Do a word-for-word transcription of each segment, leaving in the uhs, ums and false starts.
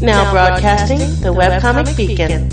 Now broadcasting the Webcomic Beacon.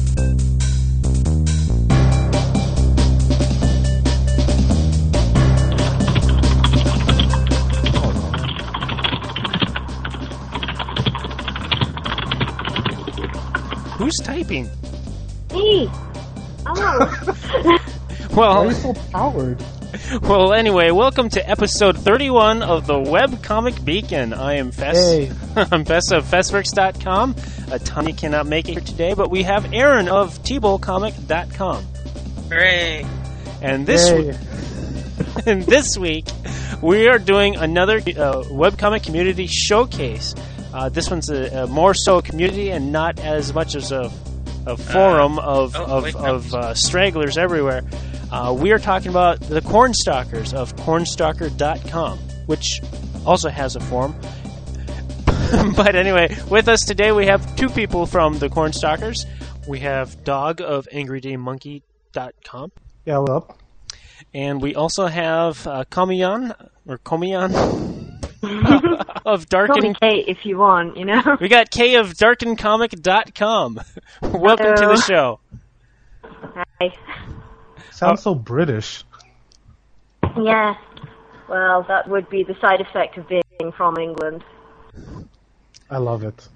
Who's typing? Me. Oh. Well, why are you so powered? Well, anyway, welcome to episode thirty-one of the Webcomic Beacon. I am Fess. Hey. I'm Fess of Fessworks dot com. Uh, Tommy cannot make it here today, but we have Aaron of T Bull Comic dot com. Hooray! And this Hey. w- and this week, we are doing another uh, webcomic community showcase. Uh, this one's a, a more so a community and not as much as a, a forum uh, of oh, of, wait, of uh, stragglers everywhere. Uh, we are talking about the Cornstalkers of Cornstalker dot com, which also has a forum. But anyway, with us today we have two people from the Cornstalkers. We have Dog of Angry Day Monkey dot com. Yeah, what up? And we also have uh, Komiyan, or Komiyan, of Dark Call me and... Kate if you want, you know. We got Kay of Dark and Comic dot com. Welcome Hello. to the show. Hi. Sounds so British. Yeah. Well, that would be the side effect of being from England. I love it.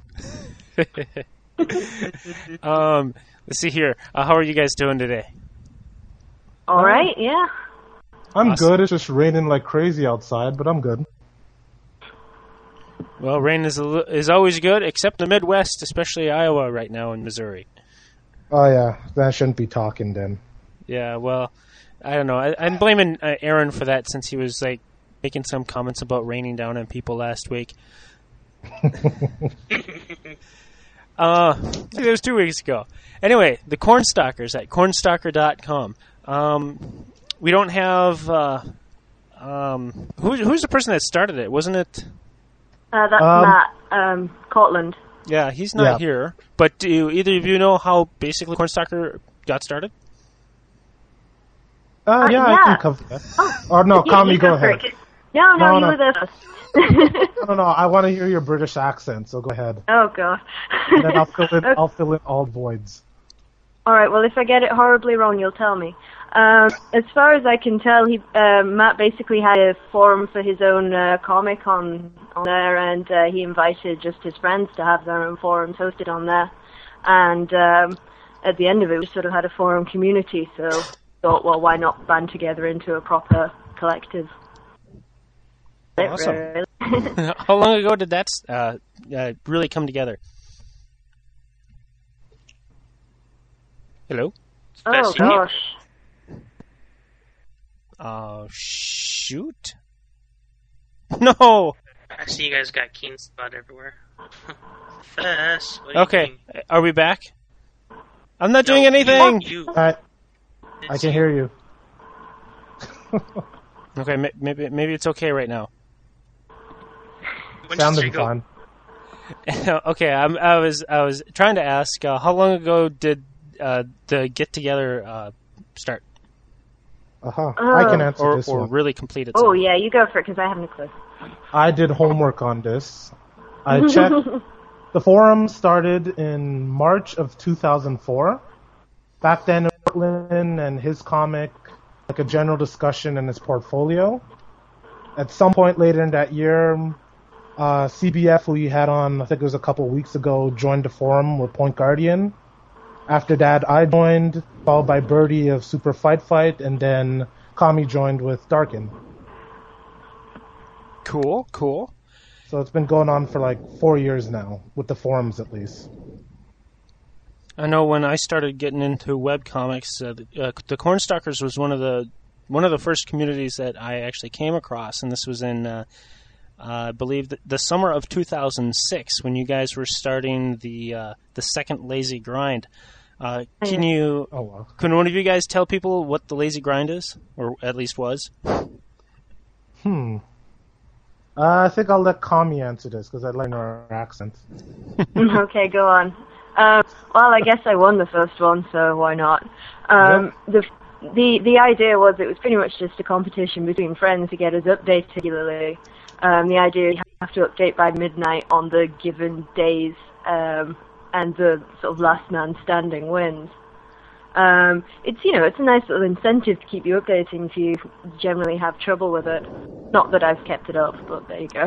um, let's see here. Uh, how are you guys doing today? All right, yeah. I'm Awesome. good. It's just raining like crazy outside, but I'm good. Well, rain is a, li- is always good, except the Midwest, especially Iowa right now and Missouri. Oh, yeah. Then I shouldn't be talking then. Yeah, well, I don't know. I, I'm blaming uh, Aaron for that since he was like making some comments about raining down on people last week. uh, it was two weeks ago. Anyway, the Cornstalkers at Cornstalker dot com. Um, we don't have uh, um, who, who's the person that started it? Wasn't it? Uh, that's Um, Matt um, Cortland. Yeah, he's not Yeah. here. But do either of you know how basically Cornstalker got started? Uh, Uh, yeah, I yeah. can cover that. Oh, no, Yeah, Kami, you go for ahead. it. No, no, No, you no. were there first. No, no, I want to hear your British accent, so go ahead. Oh, God. And then I'll fill in, Okay. I'll fill in all voids. All right, well, if I get it horribly wrong, you'll tell me. Um, as far as I can tell, he uh, Matt basically had a forum for his own uh, comic on, on there, and uh, he invited just his friends to have their own forums hosted on there. And um, at the end of it, we sort of had a forum community, so thought, well, why not band together into a proper collective? Awesome. Really. How long ago did that uh, uh, really come together? Hello? Oh, Fess, you- gosh. Uh, shoot. No! I see you guys got keen spot everywhere. Fess, what are you Okay, doing? are we back? I'm not doing No, anything! You, you, I, I it's can you. hear you. Okay, ma- maybe maybe it's okay right now. When did Sounded you go? fine. Okay, I'm, I was I was trying to ask, uh, how long ago did uh, the get-together uh, start? Uh-huh. I can Oh. answer Or, this or one. really complete it? Oh, yeah, you go for it, because I haven't a clue. I did homework on this. I checked. The forum started in March of two thousand four. Back then, Portland and his comic, like a general discussion in his portfolio. At some point later in that year, uh, C B F, who you had on, I think it was a couple of weeks ago, joined the forum with Point Guardian. After that, I joined, followed by Birdie of Super Fight Fight, and then Kami joined with Darkin. Cool, cool. So it's been going on for like four years now, with the forums at least. I know when I started getting into webcomics, uh, the, uh, the Cornstalkers was one of the one of the first communities that I actually came across, and this was in, uh, uh, I believe, the, the summer of two thousand six when you guys were starting the uh, the second Lazy Grind. Uh, can you? Oh, wow. Can one of you guys tell people what the Lazy Grind is, or at least was? Hmm. Uh, I think I'll let Kami answer this, because I like her accent. Okay, go on. Um, well, I guess I won the first one, so why not? Um, the the the idea was it was pretty much just a competition between friends to get us updated regularly. Um, the idea you have to update by midnight on the given days, um, and the sort of last man standing wins. Um, it's, you know, it's a nice little incentive to keep you updating if you generally have trouble with it. Not that I've kept it up, but there you go.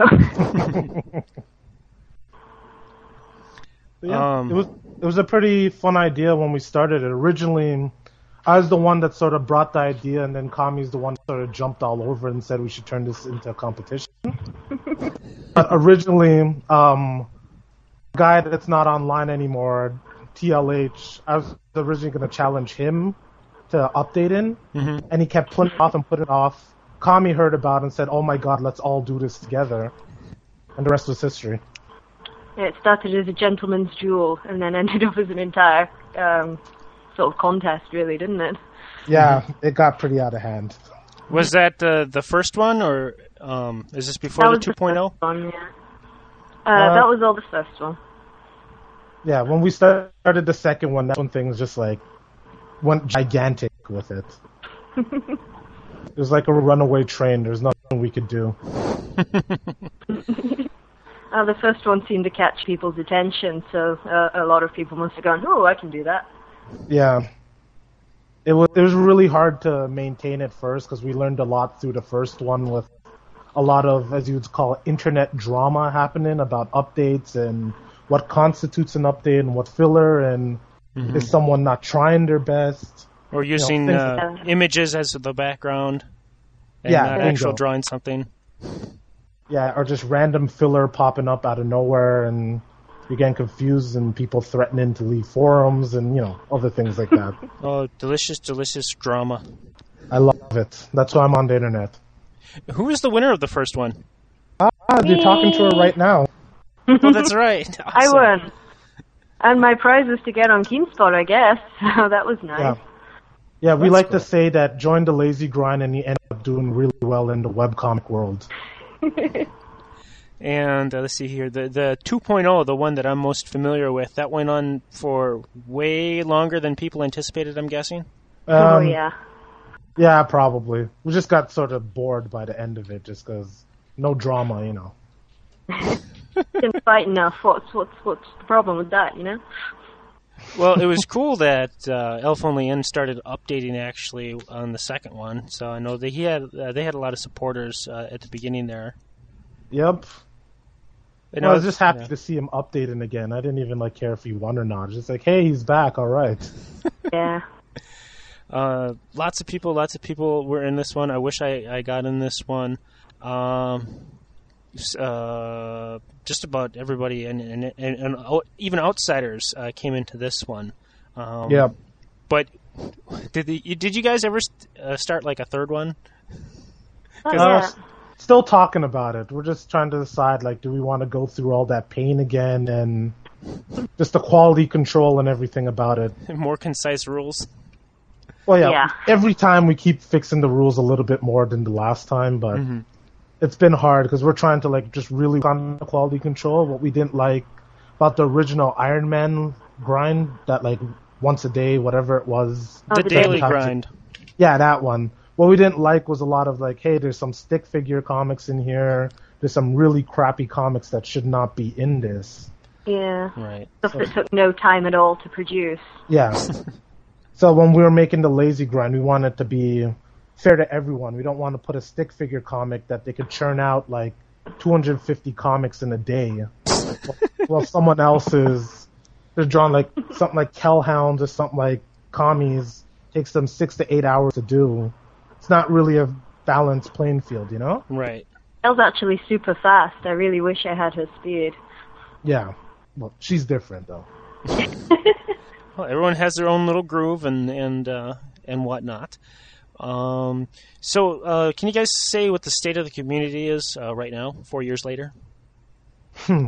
Yeah, Um, it was it was a pretty fun idea when we started it. Originally, I was the one that sort of brought the idea, and then Kami's the one that sort of jumped all over it and said we should turn this into a competition. But originally, um, a guy that's not online anymore, T L H, I was originally going to challenge him to update in, Mm-hmm. and he kept putting it off and putting it off. Kami heard about it and said, "Oh my God, let's all do this together," and the rest was history. Yeah, it started as a gentleman's duel and then ended up as an entire um, sort of contest, really, didn't it? Yeah, it got pretty out of hand. Was that uh, the first one, or um, is this before That the was two point oh? first one, yeah. Uh, Uh, that was all the first one. Yeah, when we started the second one, that's when things just like went gigantic with it. It was like a runaway train. There's nothing we could do. Uh, the first one seemed to catch people's attention, so uh, a lot of people must have gone, "Oh, I can do that." Yeah, it was it was really hard to maintain at first because we learned a lot through the first one with a lot of, as you would call it, internet drama happening about updates and what constitutes an update and what filler and Mm-hmm. is someone not trying their best. Or using things uh, like that. images as the background, and Yeah, not bingo. actual drawing something. Yeah, or just random filler popping up out of nowhere and you're getting confused and people threatening to leave forums and, you know, other things like that. Oh, delicious, delicious drama. I love it. That's why I'm on the internet. Who was the winner of the first one? Ah, you're talking to her right now. Oh, that's right. I Awesome. won. And my prize was to get on KeenSpot, I guess, so that was nice. Yeah. Yeah, we That's like cool. to say that join the lazy grind and you end up doing really well in the webcomic world. And uh, let's see here, the the two point oh, the one that I'm most familiar with, that went on for way longer than people anticipated, I'm guessing. oh, Um, yeah. Yeah, probably. We just got sort of bored by the end of it just because no drama, you know. Didn't fight enough. What's, what's, what's the problem with that, you know? Well, it was cool that uh, Elf Only N started updating actually on the second one. So I know that he had uh, they had a lot of supporters uh, at the beginning there. Yep. And Well, I was just happy yeah. to see him updating again. I didn't even like care if he won or not. Just like, hey, he's back. All right. Yeah. Uh, lots of people, lots of people were in this one. I wish I, I got in this one. Um, s- uh, just about everybody and and, and, and out- even outsiders uh, came into this one. Um, Yeah. But did the, did you guys ever st- uh, start like a third one? Oh, Uh, yeah. s- Still talking about it. We're just trying to decide, like, do we want to go through all that pain again and just the quality control and everything about it. More concise rules. Well, yeah, Yeah. every time we keep fixing the rules a little bit more than the last time, but Mm-hmm. it's been hard because we're trying to, like, just really work on the quality control. What we didn't like about the original Iron Man grind, that, like, once a day, whatever it was. Oh, The the daily daily. grind. Yeah, that one. What we didn't like was a lot of like, hey, there's some stick figure comics in here. There's some really crappy comics that should not be in this. Yeah. Right. Stuff that took no time at all to produce. Yeah. So when we were making the lazy grind, we wanted to be fair to everyone. We don't want to put a stick figure comic that they could churn out like two hundred fifty comics in a day. While someone else is, they're drawing like something like Kellhounds or something like Commies takes them six to eight hours to do. It's not really a balanced playing field, you know? Right. Elle's actually super fast. I really wish I had her speed. Yeah. Well, she's different though. Well, everyone has their own little groove and and uh, and whatnot. Um, so, uh, can you guys say what the state of the community is uh, right now, four years later? Hmm.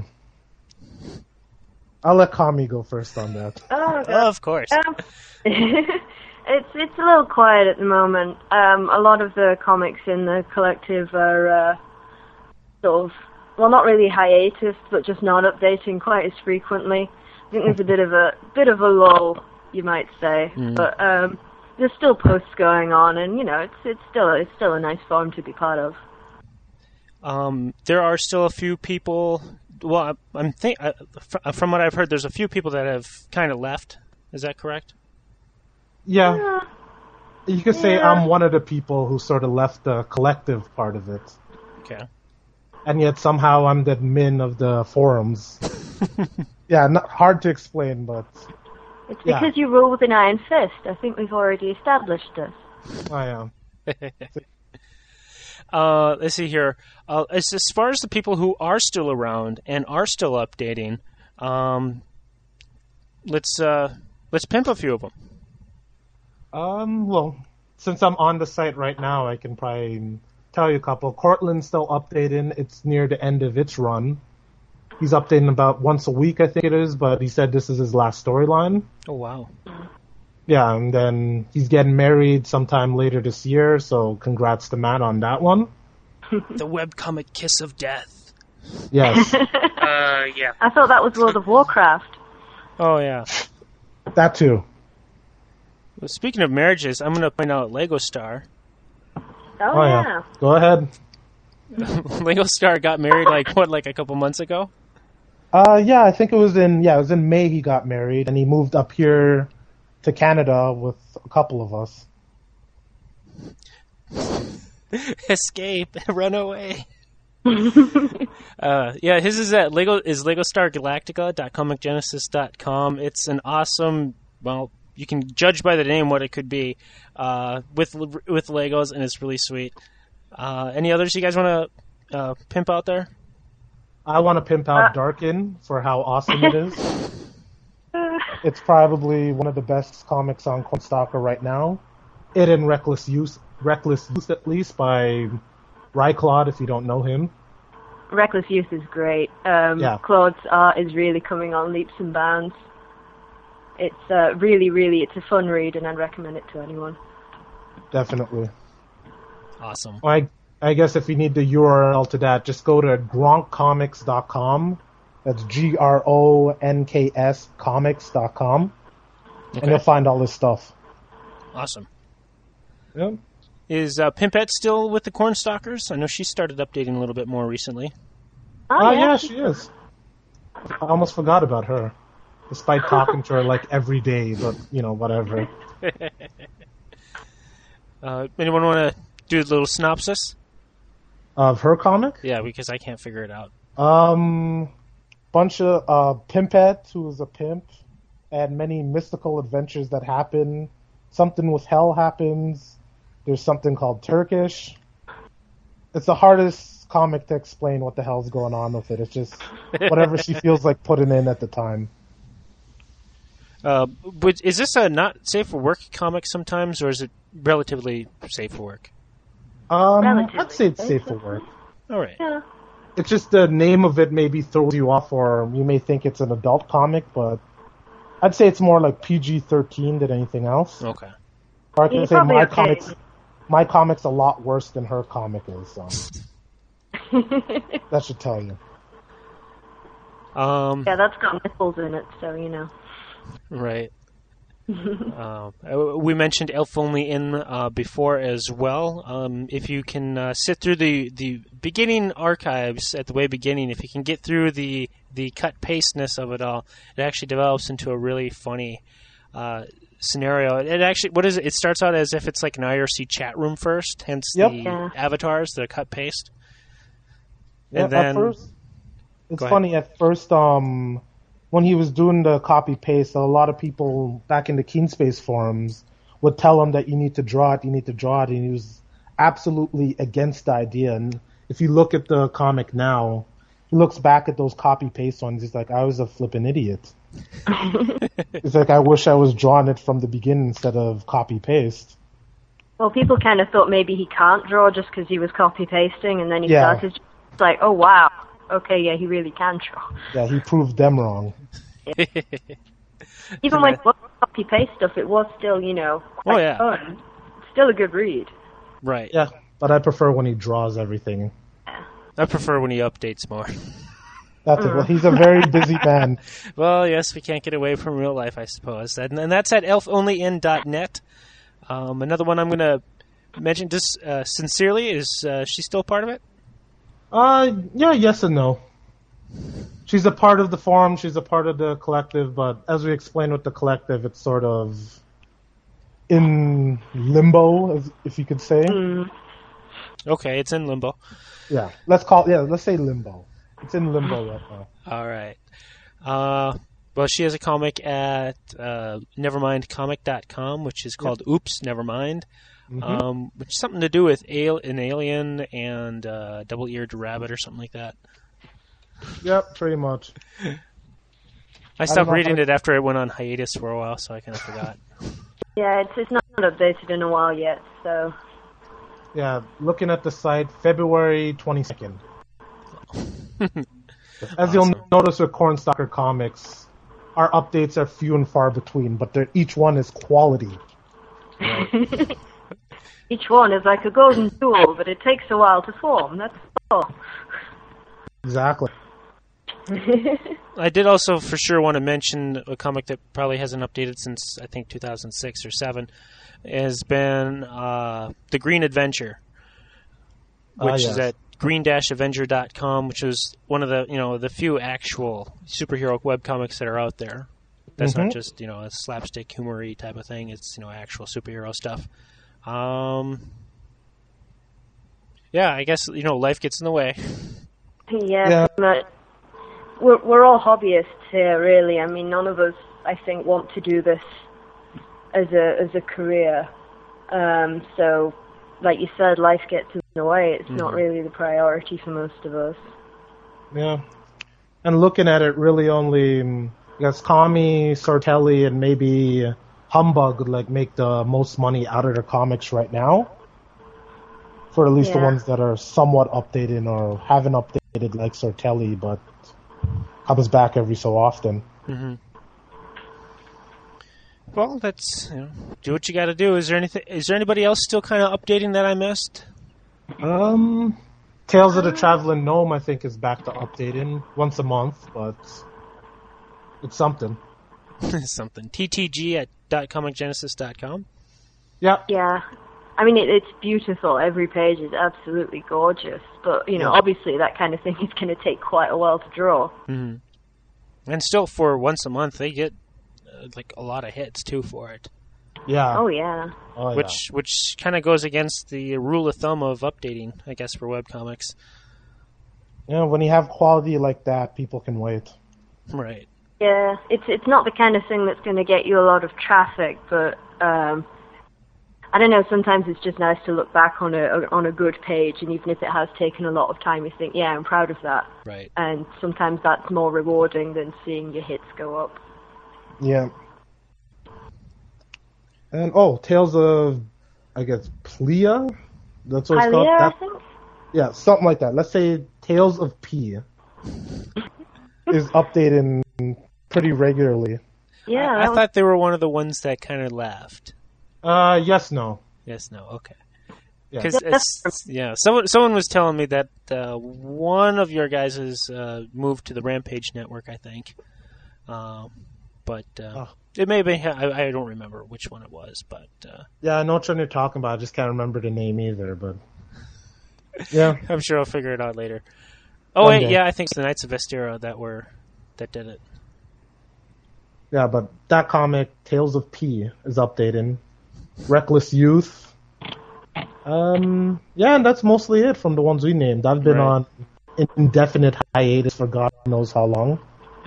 I'll let Kami go first on that. Oh, God. of course. Um, it's it's a little quiet at the moment. Um, a lot of the comics in the collective are uh, sort of, well, not really hiatus, but just not updating quite as frequently. I think there's a bit of a bit of a lull, you might say, Mm. but um, there's still posts going on, and you know, it's it's still it's still a nice forum to be part of. Um, there are still a few people. Well, I'm, I'm think uh, from what I've heard, there's a few people that have kind of left. Is that correct? Yeah. Yeah. You could say Yeah. I'm one of the people who sort of left the collective part of it. Okay. And yet somehow I'm the admin of the forums. Yeah, not hard to explain, but It's Yeah. because you rule with an iron fist. I think we've already established this. I am. Uh, let's see here. Uh, as, as far as the people who are still around and are still updating, um, let's uh, let's pimp a few of them. Um, well, since I'm on the site right now, I can probably tell you a couple. Cortland's still updating. It's near the end of its run. He's updating about once a week, I think it is, but he said this is his last storyline. Oh wow! Yeah, and then he's getting married sometime later this year, so congrats to Matt on that one. The webcomic kiss of death. Yes, Uh, yeah. I thought that was World of Warcraft. Oh yeah. that too. Well, speaking of marriages, I'm going to point out Lego Star. Oh, Oh, yeah. yeah. Go ahead. Lego Star got married like what, like a couple months ago? Uh, yeah, I think it was in, yeah, it was in May he got married, and he moved up here to Canada with a couple of us. Escape, run away. uh, yeah, his is at Lego is Lego Star Galactica dot comic genesis dot com. It's an awesome. Well, you can judge by the name what it could be uh, with with Legos, and it's really sweet. Uh, any others you guys want to uh, pimp out there? I want to pimp out Uh. Darkin for how awesome it is. It's probably one of the best comics on Cornstalker right now. It and Reckless Use, Reckless Use at least by Ryclod, if you don't know him. Reckless Youth is great. Um, Yeah. Claude's art is really coming on leaps and bounds. It's uh, really, really, it's a fun read, and I'd recommend it to anyone. Definitely. Awesome. I I guess if you need the U R L to that, just go to gronk comics dot com. That's G R O N K S comics dot com. And Okay. you'll find all this stuff. Awesome. Yep. Is uh, Pimpette still with the Cornstalkers? I know she started updating a little bit more recently. Oh, Oh, yeah. yeah, she is. I almost forgot about her. Despite talking to her like every day, but, you know, whatever. Uh, anyone want to do a little synopsis? Of her comic? Yeah, because I can't figure it out. Um, bunch of uh, Pimpette, who is a pimp, and many mystical adventures that happen. Something with hell happens. There's something called Turkish. It's the hardest comic to explain what the hell's going on with it. It's just whatever she feels like putting in at the time. Uh, but is this a not safe for work comic sometimes, or is it relatively safe for work? Um, Relatively I'd say it's safe safe for for work. All right. Yeah. It's just the name of it maybe throws you off, or you may think it's an adult comic, but I'd say it's more like P G thirteen than anything else. Okay. Or I can You're say probably my okay. comics, my comic's a lot worse than her comic is. So that should tell you. Um, Yeah, that's got nipples in it, so you know. Right. uh, we mentioned Elf Only In uh, before as well. Um, if you can uh, sit through the, the beginning archives at the way beginning, if you can get through the, the cut-pasteness of it all, it actually develops into a really funny uh, scenario. It actually, what is it? It starts out as if it's like an I R C chat room first, hence Yep. the Yeah. avatars, the cut-paste. Yeah, And then- at first, it's Go ahead. funny. At first, um, when he was doing the copy paste, a lot of people back in the Keenspace forums would tell him that you need to draw it, you need to draw it, and he was absolutely against the idea. And if you look at the comic now, he looks back at those copy paste ones. He's like, I was a flippin' idiot. He's like, I wish I was drawing it from the beginning instead of copy paste. Well, people kind of thought maybe he can't draw just because he was copy-pasting, and then he Yeah. started, it's like, oh, wow, okay, yeah, he really can draw. Yeah, he proved them wrong. Even when it was copy-paste stuff, it was still, you know, quite Oh, yeah. fun. Still a good read. Right. Yeah, but I prefer when he draws everything. I prefer when he updates more. That's it. Well, he's a very busy man. Well, yes, we can't get away from real life, I suppose. And, and that's at elf only in dot net. Um, another one I'm going to mention just uh, sincerely is uh, she still part of it? Uh, yeah, yes and no. She's a part of the forum, she's a part of the collective, but as we explained with the collective, it's sort of in limbo, as- if you could say. Mm. Okay, it's in limbo. Yeah, let's call yeah, let's say limbo. It's in limbo right now. All right. Uh, well, she has a comic at uh, nevermind comic dot com, which is called Oops, Nevermind, Mhm. um, which is something to do with al- an alien and uh, double-eared rabbit or something like that. Yep, pretty much. I stopped know reading how- it after it went on hiatus for a while, so I kind of forgot. Yeah, it's it's not updated in a while yet, so Yeah, looking at the site, February twenty-second. As you'll Awesome. notice with Cornstalker Comics, our updates are few and far between, but they're, each one is quality. each one is like a golden jewel, but it takes a while to form. That's all. Exactly. I did also for sure want to mention a comic that probably hasn't updated since I think two thousand six or seven. Has been uh, The Green Adventure, which Ah, is yes. at green dash avenger dot com, which was one of the you know the few actual superhero webcomics that are out there. That's Mhm. not just you know a slapstick humory type of thing. It's you know actual superhero stuff. Um, yeah, I guess you know life gets in the way. Yeah, Yeah. pretty much. We're we're all hobbyists here, really. I mean, none of us, I think, want to do this as a as a career. Um, so, like you said, life gets in the way. It's not Mhm. really the priority for most of us. Yeah. And looking at it, really only, um, I guess, Kami, Sartelli, and maybe Humbug like make the most money out of their comics right now. For at least the Yeah. ones that are somewhat updated or haven't updated, like Sartelli, but comes back every so often. Mm-hmm. Well, that's you know, do what you got to do. Is there anything? Is there anybody else still kind of updating that I missed? Um, Tales of the Traveling Gnome, I think, is back to updating once a month, but it's something. Something. T T G at dot comic genesis dot com. Yeah, Yeah. I mean, it, it's beautiful. Every page is absolutely gorgeous. But, you know, Yeah. obviously that kind of thing is going to take quite a while to draw. Mm-hmm. And still, for once a month, they get uh, like a lot of hits too for it, yeah. Oh, yeah. Oh, yeah. which which kind of goes against the rule of thumb of updating, I guess, for webcomics. Yeah, when you have quality like that, people can wait. Right. Yeah, it's it's not the kind of thing that's going to get you a lot of traffic, but um, I don't know. Sometimes it's just nice to look back on a on a good page, and even if it has taken a lot of time, you think, yeah, I'm proud of that. Right. And sometimes that's more rewarding than seeing your hits go up. Yeah. And, oh, Tales of, I guess, Plea? That's what it's called? Hylia, I That- think. yeah, something like that. Let's say Tales of P is updating pretty regularly. Yeah, I, I that was- thought they were one of the ones that kind of laughed. Uh, yes, no. Yes. No. Okay. Yeah. Because yeah, someone someone was telling me that uh, one of your guys has uh, moved to the Rampage network, I think. Um, but uh, Oh. it may be I, I don't remember which one it was, but uh, Yeah, I know which one you're talking about. I just can't remember the name either, but... Yeah. I'm sure I'll figure it out later. Oh One wait, day. yeah, I think it's the Knights of Vestera that were that did it. Yeah, but that comic, Tales of P, is updating. Reckless Youth. Um, yeah, and that's mostly it from the ones we named. I've been Right. on indefinite hiatus for God knows how long.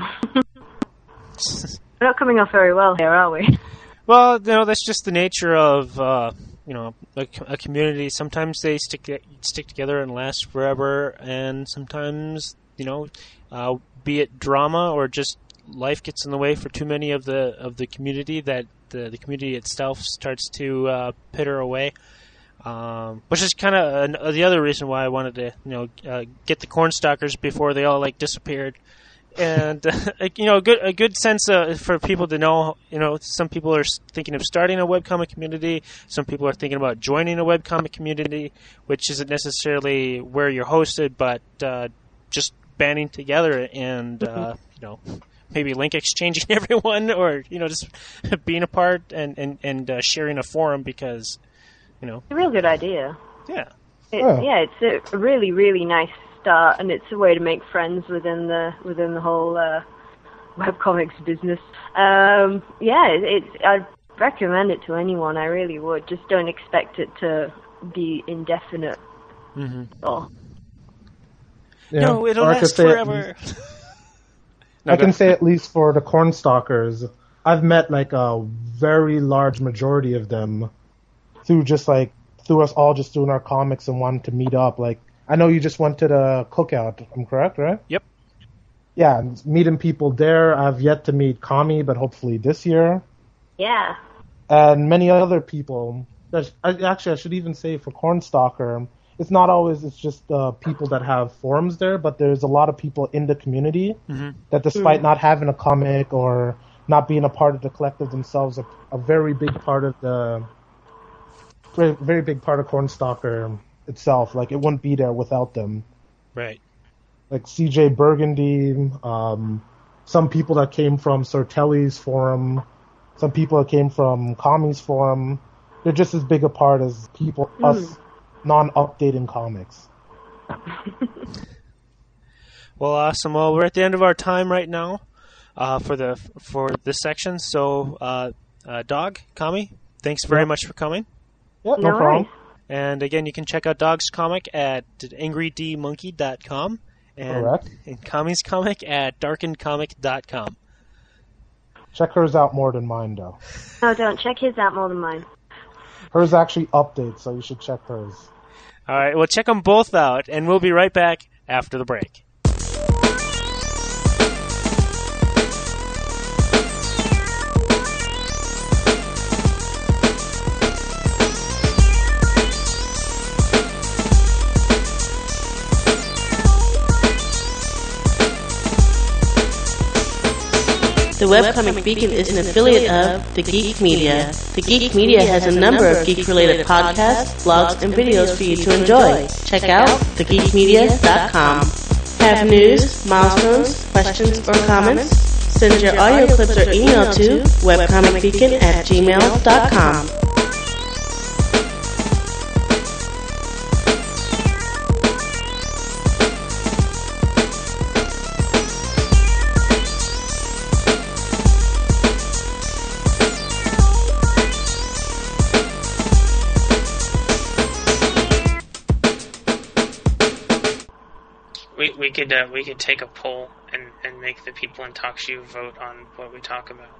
we're not coming off very well here, are we? Well, you know, that's just the nature of uh, you know a, a community. Sometimes they stick stick together and last forever, and sometimes you know, uh, be it drama or just life gets in the way for too many of the of the community that the, the community itself starts to uh, pitter away. Um, which is kind of uh, the other reason why I wanted to you know uh, get the Cornstalkers before they all like disappeared. And uh, you know, a good a good sense uh, for people to know. You know, some people are thinking of starting a webcomic community. Some people are thinking about joining a webcomic community, which isn't necessarily where you're hosted, but uh, just banding together and uh, you know, maybe link exchanging everyone, or you know, just being a part and and and uh, sharing a forum because you know, It's a real good idea. yeah. It, Oh. Yeah, it's a really, really nice start, and it's a way to make friends within the within the whole uh, webcomics business. Um, yeah, it, it, I'd recommend it to anyone. I really would. Just don't expect it to be indefinite. Mm-hmm. Oh. Yeah. No, it'll Or I could last say at forever. least- No, I go can ahead. say at least for the Cornstalkers, I've met like a very large majority of them through just like through us all just doing our comics and wanting to meet up. Like I know you just went to the cookout. I'm correct, right? Yep. Yeah, and meeting people there. I've yet to meet Kami, but hopefully this year, Yeah. and many other people. That I, actually, I should even say for Cornstalker, it's not always it's just uh, people that have forums there, but there's a lot of people in the community Mm-hmm. that, despite not having a comic or not being a part of the collective themselves, are a very big part of the very, very big part of Cornstalker itself. Like it wouldn't be there without them. Right. Like C J Burgundy, um, some people that came from Sir Telly's forum, some people that came from Kami's forum. They're just as big a part as people, Mm. us non-updating comics. Well, awesome. Well, we're at the end of our time right now uh, for the for this section. So, uh, uh, Dog, Kami, thanks very Yep. much for coming. Yeah, no, No problem. worries. And again, you can check out Dog's comic at angry d monkey dot com and, Correct. and Kami's comic at darkened comic dot com. Check hers out more than mine, though. No, don't. Check his out more than mine. Hers actually updates, so you should check hers. All right, well, check them both out, and we'll be right back after the break. The Webcomic Beacon is an affiliate of The Geek Media. The Geek Media has a number of geek-related podcasts, blogs, and videos for you to enjoy. Check out the geek media dot com. Have news, milestones, questions, or comments? Send your audio clips or email to webcomicbeacon at gmail dot com. We we could uh, we could take a poll and, and make the people in TalkShoe vote on what we talk about.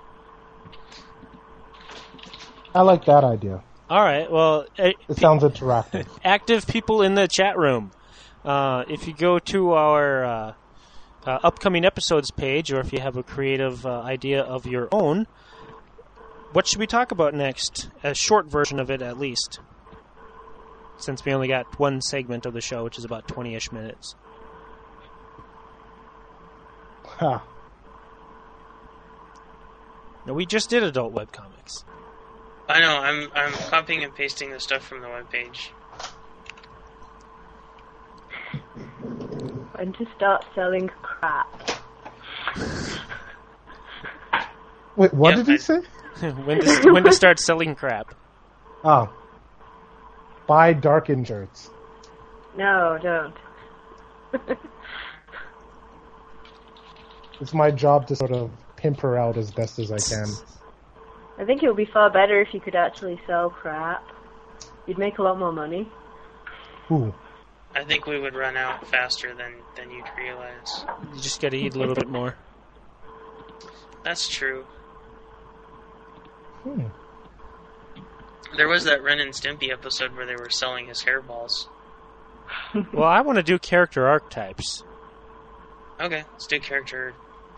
I like that idea. All right, well, eh, It sounds interactive. active people in the chat room. Uh, if you go to our uh, uh, upcoming episodes page, or if you have a creative uh, idea of your own, what should we talk about next? A short version of it, at least, since we only got one segment of the show, which is about twenty-ish minutes. Ha. No, we just did adult webcomics. I know. I'm I'm copying and pasting the stuff from the webpage. When to start selling crap. Wait, what Yep, did he I- say? when to when to start selling crap? Oh. Buy Darkin shirts. No, don't. It's my job to sort of pimp her out as best as I can. I think it would be far better if you could actually sell crap. You'd make a lot more money. Ooh. I think we would run out faster than, than you'd realize. You just got to eat a little bit more. That's true. Hmm. There was that Ren and Stimpy episode where they were selling his hairballs. Well, I want to do character archetypes. Okay, let's do character.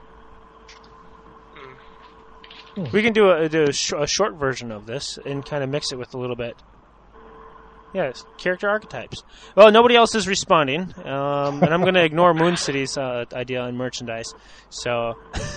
Mm. We can do a, do a, sh- a short version of this and kind of mix it with a little bit. Yes, character archetypes. Well, nobody else is responding, um, and I'm going to ignore Moon City's uh, idea on merchandise. So,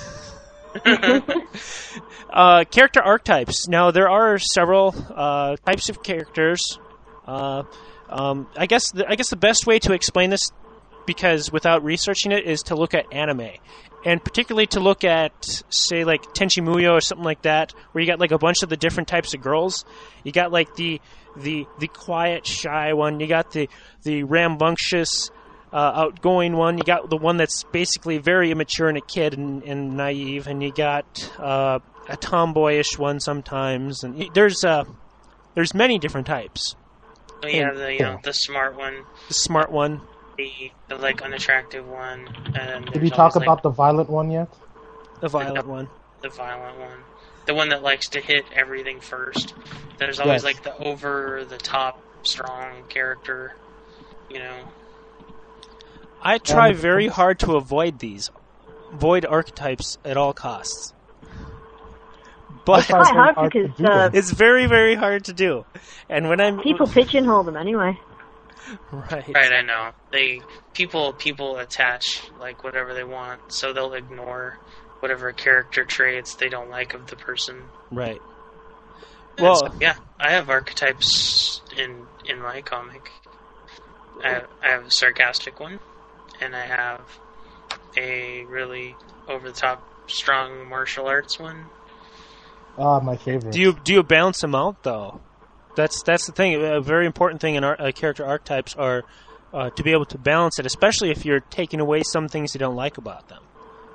uh, character archetypes. Now, there are several uh, types of characters. Uh, um, I guess the, I guess the best way to explain this, because without researching it, is to look at anime. And particularly to look at, say, like Tenchi Muyo or something like that, where you got like a bunch of the different types of girls. You got like the the the quiet, shy one. You got the the rambunctious, uh, outgoing one. You got the one that's basically very immature and a kid and, and naive, and you got uh, a tomboyish one sometimes. And there's uh, there's many different types. Oh, you have the you know the smart one, the smart one, the, the like unattractive one, and did you talk about like, the violent one yet? The violent the, one, the violent one, the one that likes to hit everything first. There's always yes. like the over the top strong character, you know. I try very hard to avoid these, avoid archetypes at all costs. But it's quite hard because uh, it's very, very hard to do. And when I'm people pigeonhole them anyway. Right. Right, I know. They people people attach like whatever they want, so they'll ignore whatever character traits they don't like of the person. Right. And Well, so, yeah, I have archetypes in in my comic. I have, I have a sarcastic one, and I have a really over the top strong martial arts one. Ah, my favorite. Do you do you balance them out though? That's that's the thing. A very important thing in our, uh, character archetypes are uh, to be able to balance it, especially if you're taking away some things you don't like about them.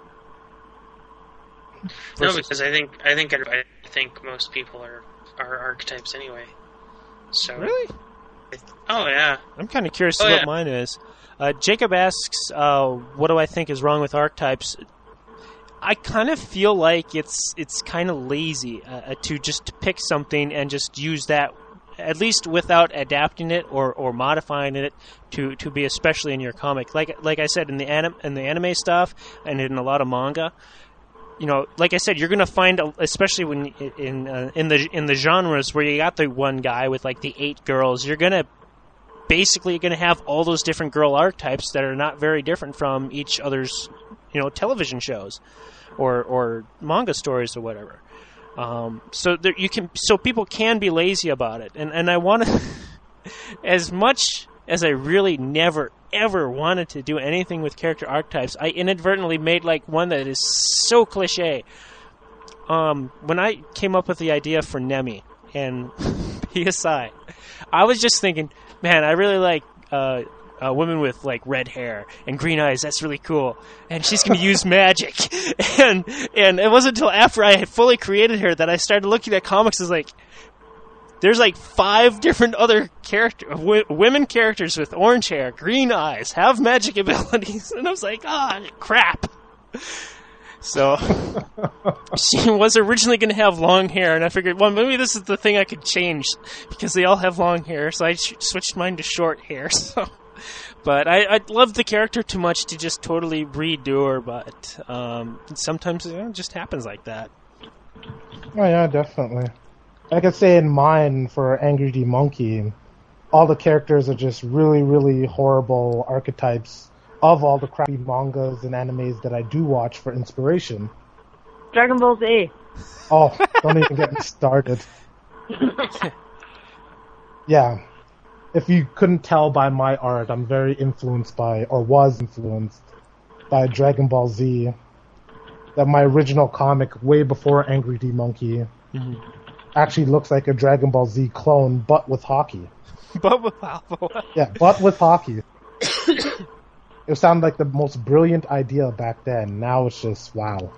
Versus... No, because I think I think I think most people are, are archetypes anyway. So really, oh yeah, I'm kind of curious oh, to yeah. what mine is. Uh, Jacob asks, uh, "What do I think is wrong with archetypes?" I kind of feel like it's it's kind of lazy uh, to just pick something and just use that, at least without adapting it or, or modifying it to, to be especially in your comic. Like like I said in the anim, in the anime stuff and in a lot of manga, you know, like I said, you're gonna find, especially when in uh, in the in the genres where you got the one guy with like the eight girls, you're gonna basically gonna have all those different girl archetypes that are not very different from each other's, you know, television shows or or manga stories or whatever. Um, so there, you can so people can be lazy about it, and and I want to, as much as I really never ever wanted to do anything with character archetypes, I inadvertently made like one that is so cliche. Um, when I came up with the idea for Nemi and P S I, I was just thinking, man, I really like uh, uh, women with like red hair and green eyes. That's really cool, and she's going to use magic. And and it wasn't until after I had fully created her that I started looking at comics as like, there's like five different other character w- women characters with orange hair, green eyes, have magic abilities, and I was like, ah, crap. So she was originally going to have long hair, and I figured, well, maybe this is the thing I could change because they all have long hair. So I sh- switched mine to short hair. So, but I, I love the character too much to just totally redo her. But um, sometimes you know, it just happens like that. Oh yeah, definitely. I could say in mine for Angry D Monkey, all the characters are just really, really horrible archetypes of all the crappy mangas and animes that I do watch for inspiration. Dragon Ball Z. Oh, don't even get me started. Yeah. If you couldn't tell by my art, I'm very influenced by, or was influenced by Dragon Ball Z. That my original comic, way before Angry D Monkey, mm-hmm. actually looks like a Dragon Ball Z clone, but with hockey. But with hockey? Yeah, but with hockey. It sounded like the most brilliant idea back then. Now it's just, wow.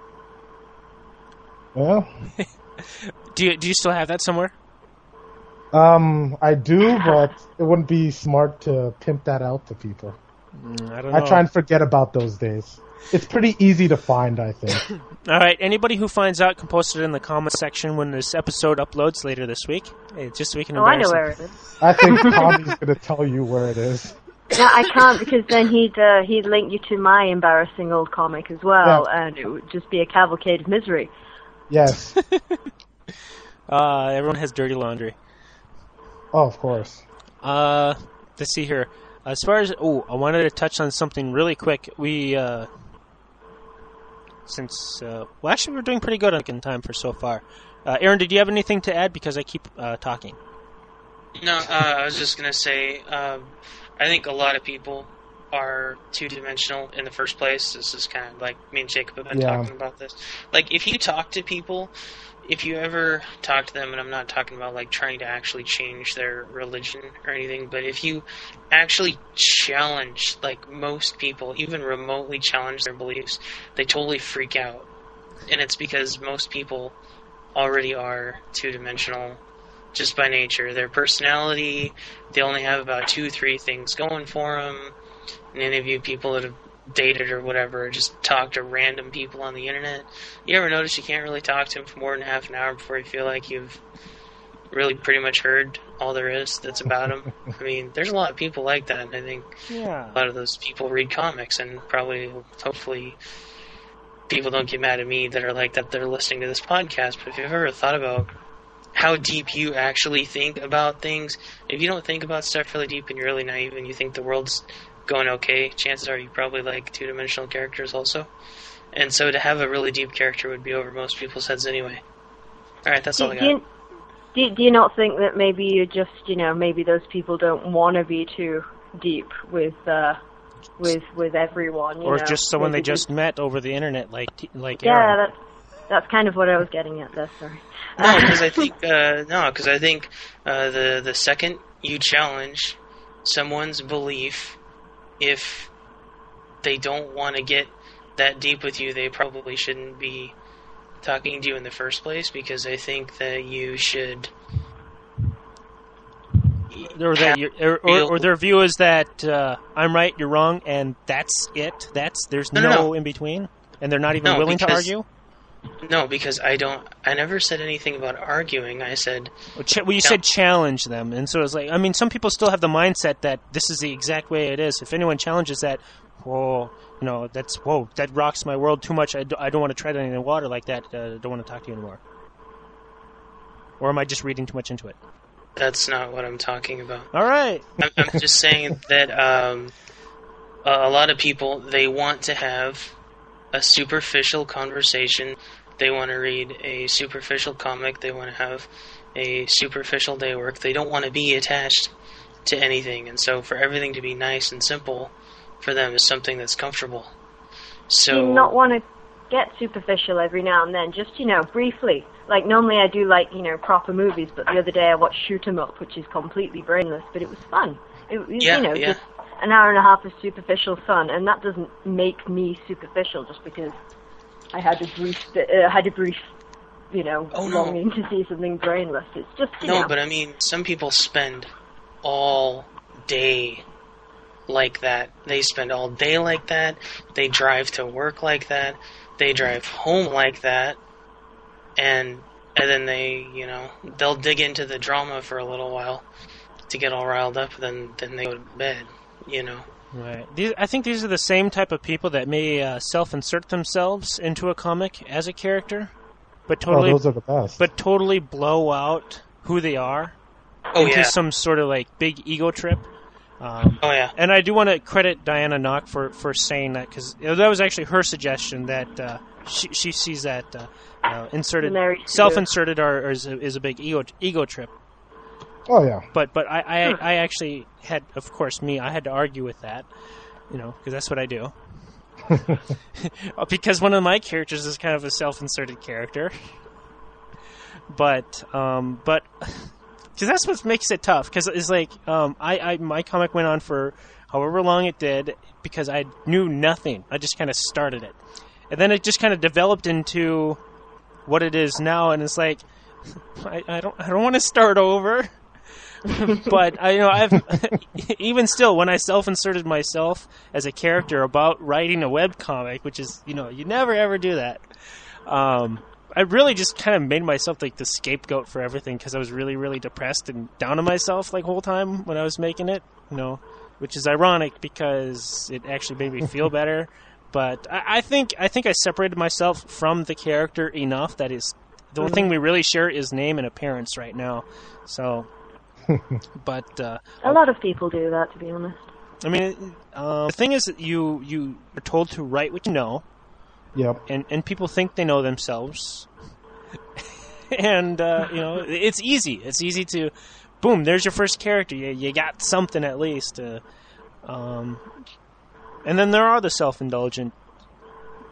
Well. do you do you still have that somewhere? Um, I do, but it wouldn't be smart to pimp that out to people. Mm, I don't know. I try and forget about those days. It's pretty easy to find, I think. All right, anybody who finds out can post it in the comment section when this episode uploads later this week. Hey, just so we can Oh, I embarrass know them. where it is. I think Tommy's going to tell you where it is. No, I can't because then he'd uh, he'd link you to my embarrassing old comic as well, Yeah. and it would just be a cavalcade of misery. Yes. uh, everyone has dirty laundry. Oh, of course. Uh, let's see here. As far as oh, I wanted to touch on something really quick. We uh, since uh, well, actually, we're doing pretty good on time for so far. Uh, Aaron, did you have anything to add? Because I keep uh, talking. No, uh, I was just gonna say. Um, I think a lot of people are two-dimensional in the first place. This is kind of like me and Jacob have been Yeah. talking about this. Like, if you talk to people if you ever talk to them, and I'm not talking about like trying to actually change their religion or anything, but if you actually challenge, like most people, even remotely challenge their beliefs, they totally freak out. And it's because most people already are two-dimensional just by nature. Their personality, they only have about two, three things going for them. And any of you people that have dated or whatever, just talk to random people on the internet, you ever notice you can't really talk to them for more than half an hour before you feel like you've really pretty much heard all there is that's about them? I mean, there's a lot of people like that, and I think Yeah. a lot of those people read comics, and probably, hopefully, people don't get mad at me that are like that, they're listening to this podcast. But if you've ever thought about how deep you actually think about things, if you don't think about stuff really deep and you're really naive and you think the world's going okay, chances are you probably like two-dimensional characters also. And so to have a really deep character would be over most people's heads anyway. Alright, that's all I Do got. you, do, do you not think that maybe you just, you know, maybe those people don't want to be too deep with, uh, with, with everyone, you Or know? just someone they Maybe just met over the internet, like like Yeah, Aaron. that's, that's kind of what I was getting at there, sorry. No, because I think uh, no, because I think uh, the the second you challenge someone's belief, if they don't want to get that deep with you, they probably shouldn't be talking to you in the first place. Because I think that you should. Or, that you're, or, or, or their view is that uh, I'm right, you're wrong, and that's it. That's there's no, No, no, no. in between, and they're not even No, willing to because- argue. No, because I don't. I never said anything about arguing. I said Well, ch- well, you said challenge them, and so it's like, I mean, some people still have the mindset that this is the exact way it is. If anyone challenges that, whoa, you know, that's whoa, that rocks my world too much. I, do, I don't want to tread any water like that. Uh, I don't want to talk to you anymore. Or am I just reading too much into it? that's not what I'm talking about. All right. I'm, I'm just saying that um, a, a lot of people, they want to have a superficial conversation. They want to read a superficial comic. They want to have a superficial day of work. They don't want to be attached to anything. And so for everything to be nice and simple for them is something that's comfortable. So Do you not want to get superficial every now and then, just, you know, briefly? Like, normally I do, like, you know, proper movies, but the other day I watched Shoot 'em Up, which is completely brainless, but it was fun. It was, Yeah, you know, yeah. just an hour and a half of superficial fun, and that doesn't make me superficial just because I had a brief, uh, had a brief, you know, Oh, no. longing to see something brainless. It's just, you No, know. but I mean, some people spend all day like that. They spend all day like that. They drive to work like that. They drive home like that. And and then they, you know, they'll dig into the drama for a little while to get all riled up, then then they go to bed, you know. Right. These, I think these are the same type of people that may uh, self-insert themselves into a comic as a character, but totally, Oh, those are the best. but totally blow out who they are Oh into yeah. some sort of like big ego trip. Um, Oh yeah. and I do want to credit Diana Knock for, for saying that, because that was actually her suggestion that uh, she she sees that uh, uh, inserted Mary Sue. self-inserted are, is a, is a big ego ego trip. Oh yeah. But but I, I, I actually had, of course, me, I had to argue with that, you know, because that's what I do. Because one of my characters is kind of a self-inserted character. But, um, but, because that's what makes it tough. Because it's like, um, I, I, my comic went on for however long it did, because I knew nothing. I just kind of started it. And then it just kind of developed into what it is now, and it's like, I, I don't, I don't want to start over. But I, you know, I've even still, when I self-inserted myself as a character about writing a webcomic, which is, you know, you never ever do that. Um, I really just kind of made myself like the scapegoat for everything, because I was really, really depressed and down on myself like the whole time when I was making it. You know, which is ironic because it actually made me feel better. But I, I think I think I separated myself from the character enough that is the only thing we really share is name and appearance right now. So. But uh, A lot of people do that, to be honest. I mean, uh, the thing is that you you are told to write what you know, Yep. and, and people think they know themselves. And uh, you know, it's easy. It's easy to, boom, there's your first character. You you got something at least. Uh, um, and then there are the self-indulgent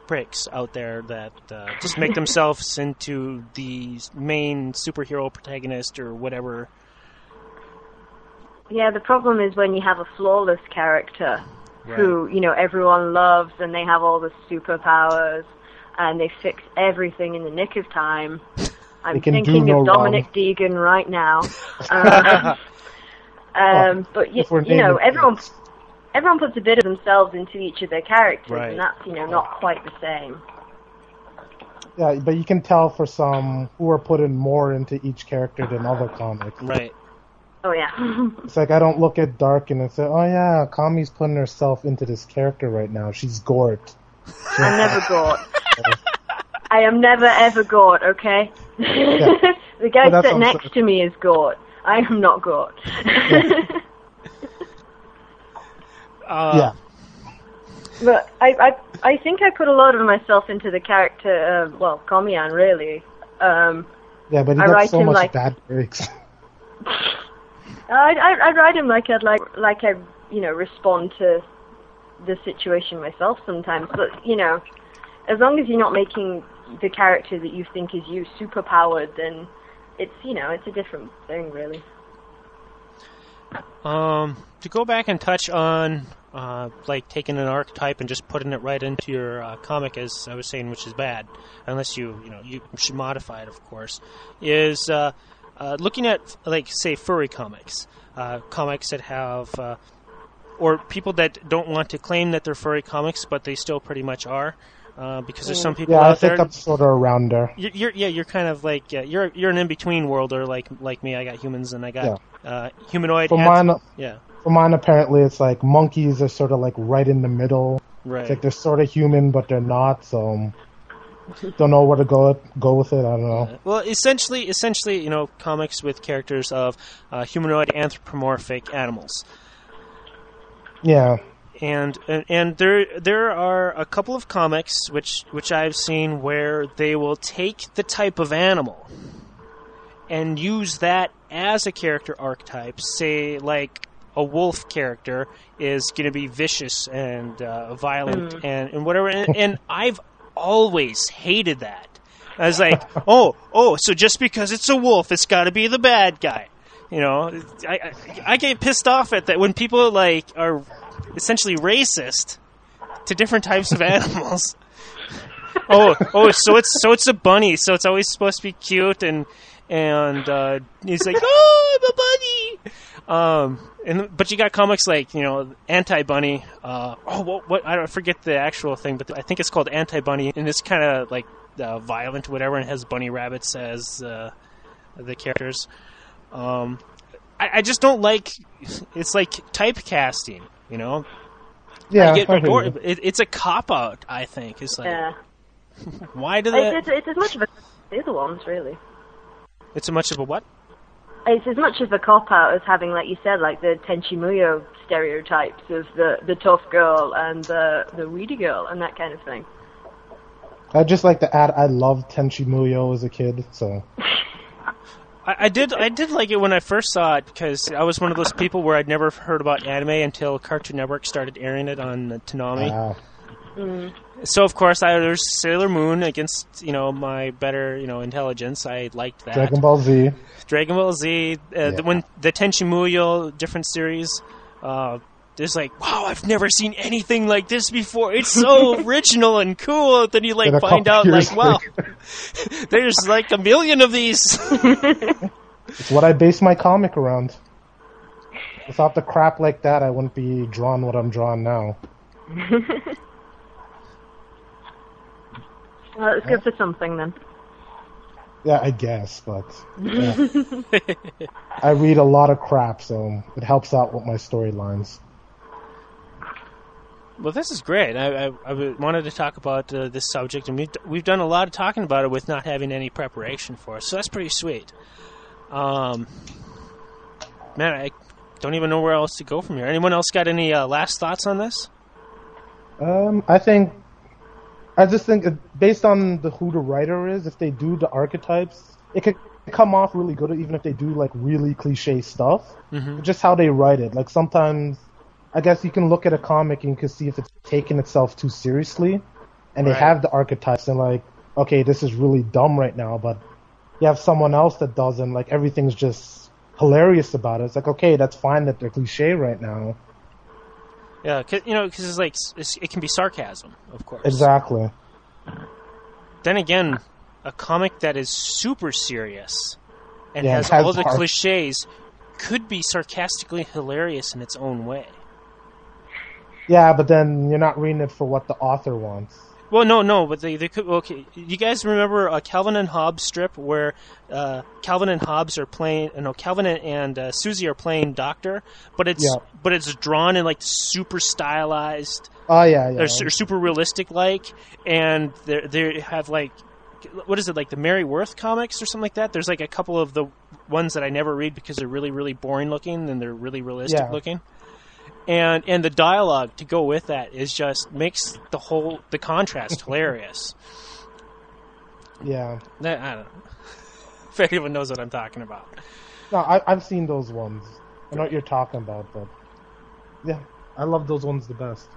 pricks out there that uh, just make themselves into the main superhero protagonist or whatever. Yeah, the problem is when you have a flawless character Right. who, you know, everyone loves and they have all the superpowers and they fix everything in the nick of time. I'm can do thinking no of Dominic wrong. Deegan right now. Um, um, but, you, If we're you know, naming everyone things. everyone puts a bit of themselves into each of their characters, Right. and that's, you know, not quite the same. Yeah, but you can tell for some who are putting more into each character than other comics. Right. Oh, yeah. It's like I don't look at Darkin and say, oh yeah, Kami's putting herself into this character right now. She's Gort. I'm never Gort. I am never ever Gort, okay? Yeah. The guy Well, that's sitting what I'm next saying. to me is Gort. I am not Gort. Uh, yeah. But I, I, I think I put a lot of myself into the character, uh, well, Komian, really. Um, Yeah, but he I got write so him much like- bad breaks. I, I, I write him like I'd like, like I, you know, respond to the situation myself sometimes. But, you know, as long as you're not making the character that you think is you superpowered, then it's, you know, it's a different thing, really. Um, to go back and touch on, uh, like taking an archetype and just putting it right into your uh, comic, as I was saying, which is bad, unless you, you know, you should modify it, of course, is uh, uh, looking at, like, say, furry comics, uh, comics that have, uh, or people that don't want to claim that they're furry comics, but they still pretty much are. Uh, because there's some people Yeah, I out think there. I'm sort of around there. You're, you're yeah, you're kind of like uh, you're you're an in between worlder like like me. I got humans and I got uh, humanoid. For and- mine, yeah, for mine, apparently, it's like monkeys are sort of like right in the middle. right. It's like they're sort of human, but they're not. So um, don't know where to go go with it. I don't know. Well, essentially, essentially, you know, comics with characters of uh, humanoid anthropomorphic animals. Yeah, And, and and there there are a couple of comics which which I've seen where they will take the type of animal and use that as a character archetype. Say, like a wolf character is going to be vicious and uh, violent and, and whatever. And, and I've always hated that. I was like, oh oh, so just because it's a wolf, it's got to be the bad guy. You know, I, I I get pissed off at that when people like are essentially racist to different types of animals. oh, oh, so it's so it's a bunny, so it's always supposed to be cute, and and uh, he's like, oh, I'm a bunny. Um, and but you got comics like, you know, Anti-Bunny. Uh, oh, what, what I don't forget the actual thing, but I think it's called Anti-Bunny, and it's kind of like uh, violent, whatever, and has bunny rabbits as uh, the characters. Um, I, I just don't like. It's like typecasting. You know, yeah. I get, I hear or, you. it, it's a cop out. I think it's like, Yeah. why do they? It's, it's, it's as much of a the other ones, really. It's a much of a what? It's as much of a cop-out as having, like you said, like the Tenchi Muyo stereotypes of the, the tough girl and the, the weedy girl and that kind of thing. I just like to add, I loved Tenchi Muyo as a kid, so. I, I did. I did like it when I first saw it because I was one of those people where I'd never heard about anime until Cartoon Network started airing it on uh, Toonami. Uh, Mm. So of course, I there's Sailor Moon against you know my better you know intelligence. I liked that. Dragon Ball Z. Dragon Ball Z. Uh, Yeah. the, when the Tenchi Muyo different series. Uh, There's like, wow, I've never seen anything like this before. It's so original and cool. Then you like And a find out, couple like, years wow, later. there's like a million of these. It's what I base my comic around. Without the crap like that, I wouldn't be drawing what I'm drawing now. Well, it's good for something then. Yeah, I guess, but yeah. I read a lot of crap, so it helps out with my storylines. Well, this is great. I, I, I wanted to talk about uh, this subject, and we've, we've done a lot of talking about it with not having any preparation for it, so that's pretty sweet. Um, man, I don't even know where else to go from here. Anyone else got any uh, last thoughts on this? Um, I think, I just think, it, based on the who the writer is, if they do the archetypes, it could come off really good, even if they do like really cliche stuff. Mm-hmm. Just how they write it. Like sometimes, I guess you can look at a comic and you can see if it's taking itself too seriously. and they Right. have the archetypes, and like, okay, this is really dumb right now, but you have someone else that doesn't, like, everything's just hilarious about it. It's like, okay, that's fine that they're cliche right now. Yeah, cause, you know, because it's like it's, it can be sarcasm, of course. Exactly. Then again, a comic that is super serious and Yeah, has it has all the heart. cliches could be sarcastically hilarious in its own way. Yeah, but then you're not reading it for what the author wants. Well, no, no, but they, they could. Okay, you guys remember a Calvin and Hobbes strip where uh, Calvin and Hobbes are playing? No, Calvin and, and uh, Susie are playing doctor, but it's Yeah. but it's drawn in like super stylized, Oh, yeah, yeah. or su- super realistic like, and they they have like what is it like the Mary Worth comics or something like that? There's like a couple of the ones that I never read because they're really really boring looking and they're really realistic Yeah. looking. And and the dialogue to go with that is just makes the whole the contrast hilarious. Yeah. That, I don't know if anyone knows what I'm talking about. No, I, I've seen those ones. I know what you're talking about, but yeah, I love those ones the best.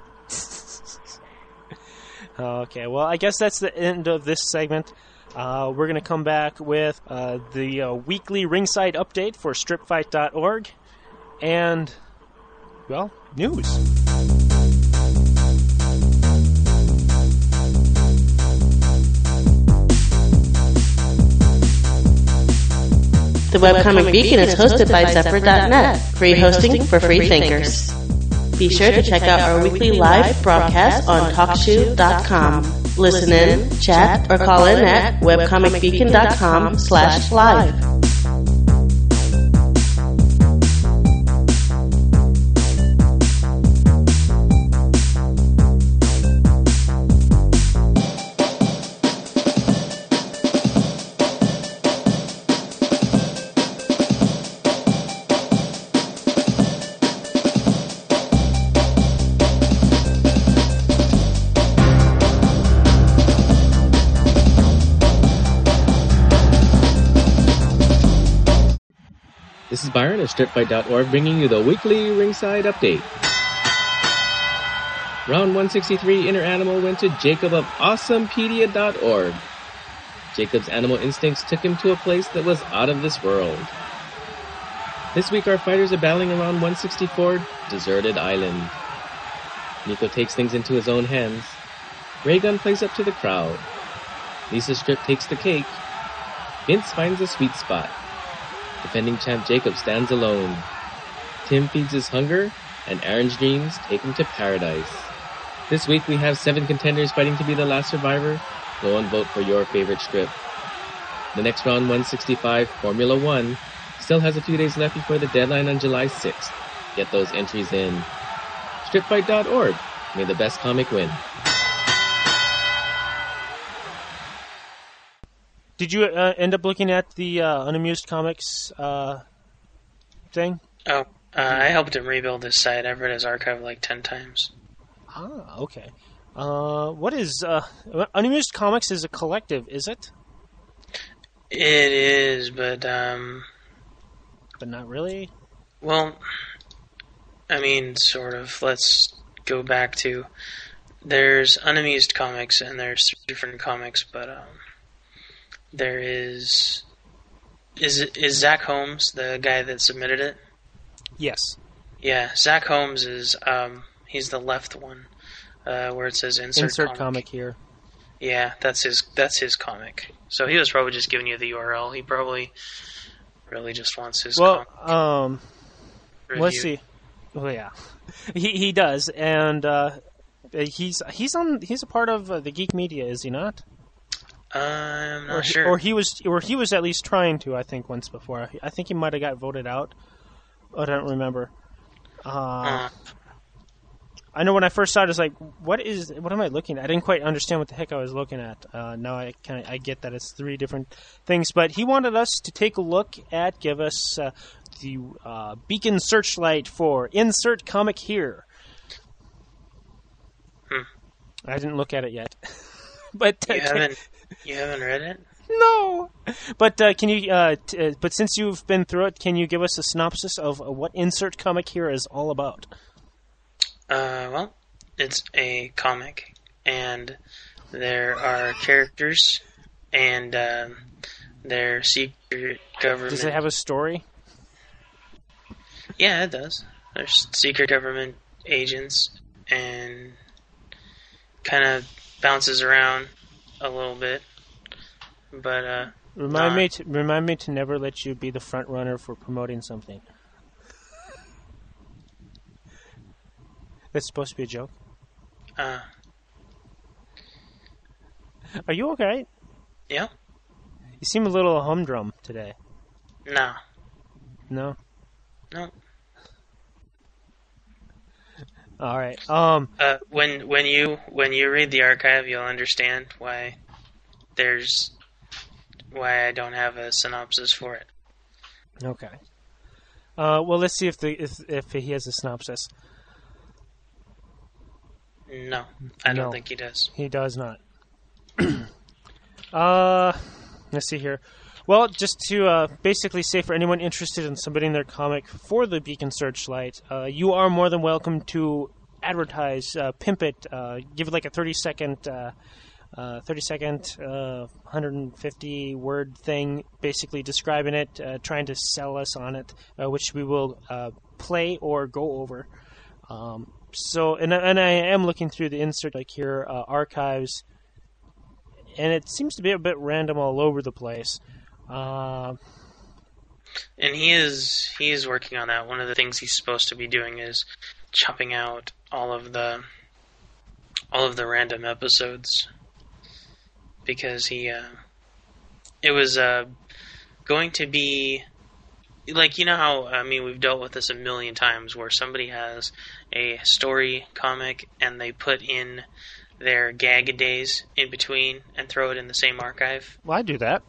Okay, well, I guess that's the end of this segment. Uh, we're going to come back with uh, the uh, weekly ringside update for strip fight dot org and, well, news. The webcomic Beacon is hosted by Zephyr dot net, free hosting for free thinkers. Be sure to check out our weekly live broadcast on talk shoe dot com. Listen in, chat, or call in at webcomic beacon dot com slash live. This is Byron at strip fight dot org bringing you the weekly ringside update. Round one sixty-three Inner Animal went to Jacob of awesomepedia dot org. Jacob's animal instincts took him to a place that was out of this world. This week our fighters are battling around one sixty-four Deserted Island. Nico takes things into his own hands. Raygun plays up to the crowd. Lisa Strip takes the cake. Vince finds a sweet spot. Defending champ Jacob stands alone. Tim feeds his hunger, and Aaron's dreams take him to paradise. This week we have seven contenders fighting to be the last survivor. Go and vote for your favorite strip. The next round, one sixty-five Formula One, still has a few days left before the deadline on July sixth. Get those entries in. strip fight dot org. May the best comic win. Did you uh, end up looking at the uh, Unamused Comics uh, thing? Oh, uh, I helped him rebuild his site. I've read his archive like ten times. Ah, okay. Uh, what is uh, Unamused Comics? Is a collective, is it? It is, but um, But not really. well, I mean, sort of. Let's go back to there's Unamused Comics and there's different comics, but um, there is is it, is Zach Holmes the guy that submitted it? Yes. Yeah, Zach Holmes is um, he's the left one uh, where it says insert, Insert comic. comic here. Yeah, that's his that's his comic. So he was probably just giving you the U R L. He probably really just wants his Well, comic um, reviewed. let's see. Oh yeah, he he does, and uh, he's he's on he's a part of uh, the Geek Media, is he not? I'm not or, sure. Or he was, or he was at least trying to. I think once before. I think he might have got voted out. I don't remember. Uh, uh, I know when I first saw it, I was like, "What is? What am I looking at?" I didn't quite understand what the heck I was looking at. Uh, now I kind I get that it's three different things, but he wanted us to take a look at, give us uh, the uh, Beacon Searchlight for Insert Comic Here. Hmm. I didn't look at it yet, but uh, you haven't you haven't read it? No, but uh, can you? Uh, t- uh, but since you've been through it, can you give us a synopsis of uh, what Insert Comic Here is all about? Uh, well, it's a comic, and there are characters, and um, they're secret government. Does it have a story? Yeah, it does. There's secret government agents, and kind of bounces around a little bit. But uh, remind not. me to remind me to never let you be the front runner for promoting something. That's supposed to be a joke. Uh, Are you okay? yeah. You seem a little humdrum today. No. No. No. All right. Um. Uh, when when you when you read the archive, you'll understand why there's why I don't have a synopsis for it. Okay. Uh. Well, let's see if the if if he has a synopsis. No, I don't No. think he does. He does not. uh. Let's see here. Well, just to uh, basically say for anyone interested in submitting their comic for the Beacon Searchlight, uh, you are more than welcome to advertise, uh, pimp it, uh, give it like a thirty second, uh, uh, thirty second, uh, one hundred fifty word thing, basically describing it, uh, trying to sell us on it, uh, which we will uh, play or go over. Um, so, and and I am looking through the insert like here, uh, archives, and it seems to be a bit random all over the place. Uh, And he is he is working on that. One of the things he's supposed to be doing is chopping out all of the all of the random episodes, because he uh, it was uh, going to be like, you know how, I mean, we've dealt with this a million times where somebody has a story comic and they put in their gag days in between and throw it in the same archive. well, I do that.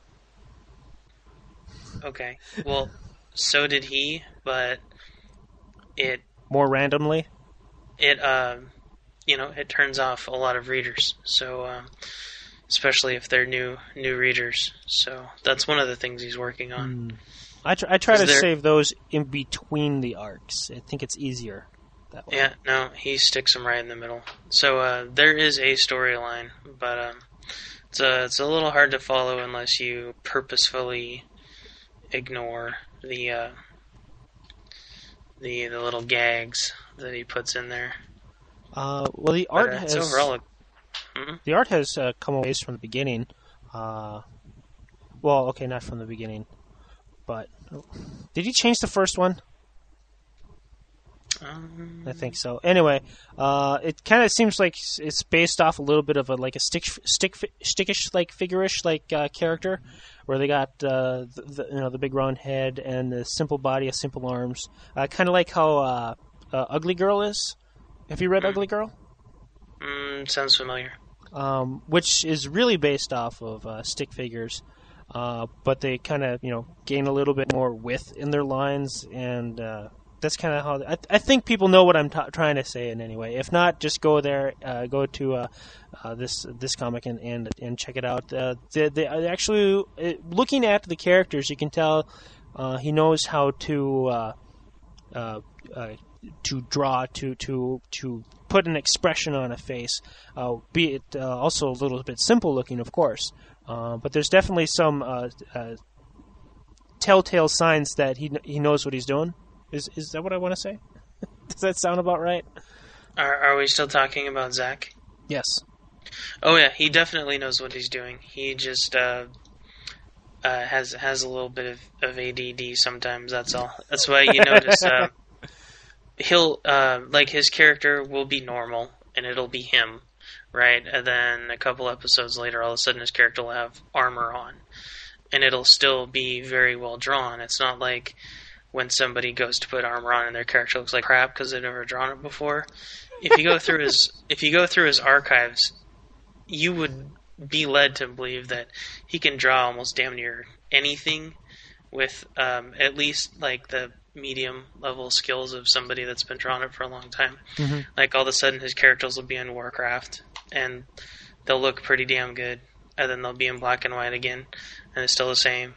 Okay. Well, so did he, but it More randomly. it um you know, it turns off a lot of readers. So um, especially if they're new new readers. So that's one of the things he's working on. Mm. I, tr- I try Is to there- save those in between the arcs. I think it's easier that way. Yeah, no, he sticks them right in the middle. So uh, there is a storyline, but um, it's a it's a little hard to follow unless you purposefully ignore the uh, the the little gags that he puts in there. Uh, well, the art But, uh, has it's overall. A, Mhm. the art has uh, come away from the beginning. Uh, well, okay, not from the beginning, but did he change the first one? Um, I think so. Anyway, uh, it kind of seems like it's based off a little bit of a like a stick, stick, stickish, like figure-ish, like uh, character, where they got uh, the, the you know the big round head and the simple body, a simple arms, uh, kind of like how uh, uh, Ugly Girl is. Have you read Ugly Girl? mm, sounds familiar. Um, which is really based off of uh, stick figures, uh, but they kind of you know gain a little bit more width in their lines, and uh, that's kind of how I, I think people know what I'm t- trying to say. In any way, if not, just go there, uh, go to uh, uh, this this comic and, and and check it out. Uh, they, they actually uh, looking at the characters, you can tell uh, he knows how to uh, uh, uh, to draw to to to. put an expression on a face, uh, be it uh, also a little bit simple looking, of course. Uh, but there's definitely some uh, uh, telltale signs that he he knows what he's doing. Is is that what I want to say? Does that sound about right? Are are we still talking about Zach? Yes. Oh yeah, he definitely knows what he's doing. He just uh, uh, has has a little bit of, of A D D sometimes. That's all. That's why you notice. Uh, He'll, uh, like, his character will be normal, and it'll be him, right? And then a couple episodes later, all of a sudden his character will have armor on. And it'll still be very well drawn. It's not like when somebody goes to put armor on and their character looks like crap because they've never drawn it before. If you go through his, if you go through his archives, you would be led to believe that he can draw almost damn near anything with, um, at least, like, the medium level skills of somebody that's been drawing it for a long time. Mm-hmm. Like, all of a sudden his characters will be in Warcraft and they'll look pretty damn good, and then they'll be in black and white again and it's still the same.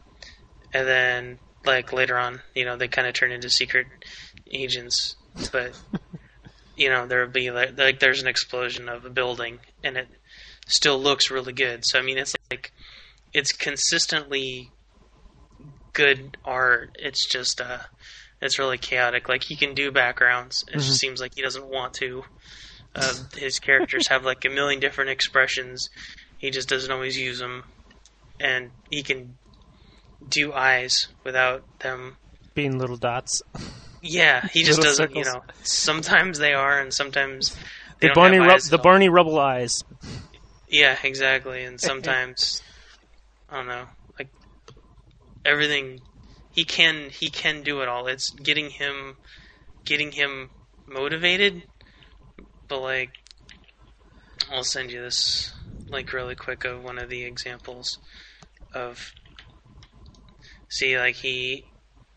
And then, like, later on, you know, they kind of turn into secret agents, but you know, there'll be like, like there's an explosion of a building and it still looks really good. So I mean, it's like it's consistently good art. It's just uh, it's really chaotic. Like he can do backgrounds. It mm-hmm. just seems like he doesn't want to. Uh, his characters have like a million different expressions. He just doesn't always use them, and he can do eyes without them being little dots. Yeah, he just doesn't. Circles. You know, sometimes they are, and sometimes they the don't Barney have Ru- eyes the Barney Rubble eyes. Yeah, exactly. And sometimes I don't know, like everything. He can he can do it all. It's getting him getting him motivated. But like, I'll send you this link really quick of one of the examples of. See, like he.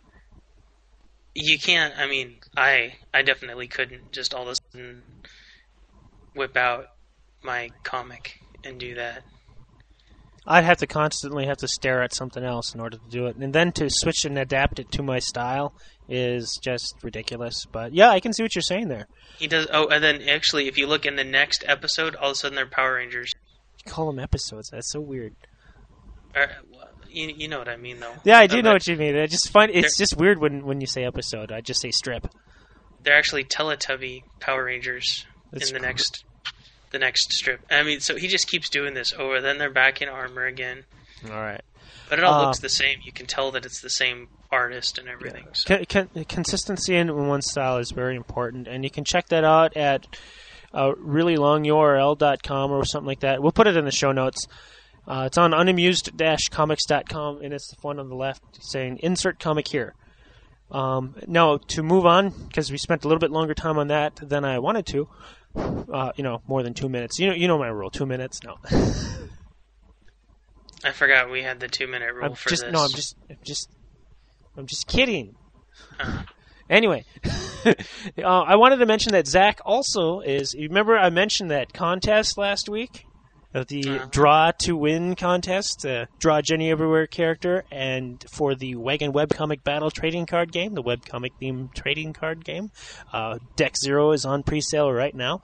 You can't. I mean, I I definitely couldn't just all of a sudden whip out my comic and do that. I'd have to constantly have to stare at something else in order to do it, and then to switch and adapt it to my style is just ridiculous. But yeah, I can see what you're saying there. He does. Oh, and then actually, if you look in the next episode, all of a sudden they're Power Rangers. You call them episodes? That's so weird. Or, you, you know what I mean, though. Yeah, I do know what you mean. I just find it's just weird when, when you say episode. I just say strip. They're actually Teletubby Power Rangers That's in the cool. next the next strip. I mean, so he just keeps doing this over. Then they're back in armor again. All right. But it all uh, looks the same. You can tell that it's the same artist and everything. Yeah. So. Con- con- consistency in one style is very important, and you can check that out at uh, really long U R L dot com or something like that. We'll put it in the show notes. Uh, it's on unamused dash comics dot com, and it's the one on the left saying insert comic here. Um, now, to move on, because we spent a little bit longer time on that than I wanted to, uh, you know, more than two minutes. You know, you know my rule, two minutes. No. I forgot we had the two-minute rule I'm for just, this. No, I'm just, I'm just, I'm just kidding. Uh. Anyway, uh, I wanted to mention that Zach also is. You remember I mentioned that contest last week, uh, the uh-huh. Draw to Win contest, uh, Draw Jenny Everywhere character, and for the Wagon Webcomic Battle trading card game, the webcomic themed trading card game. Uh, Deck Zero is on pre-sale right now.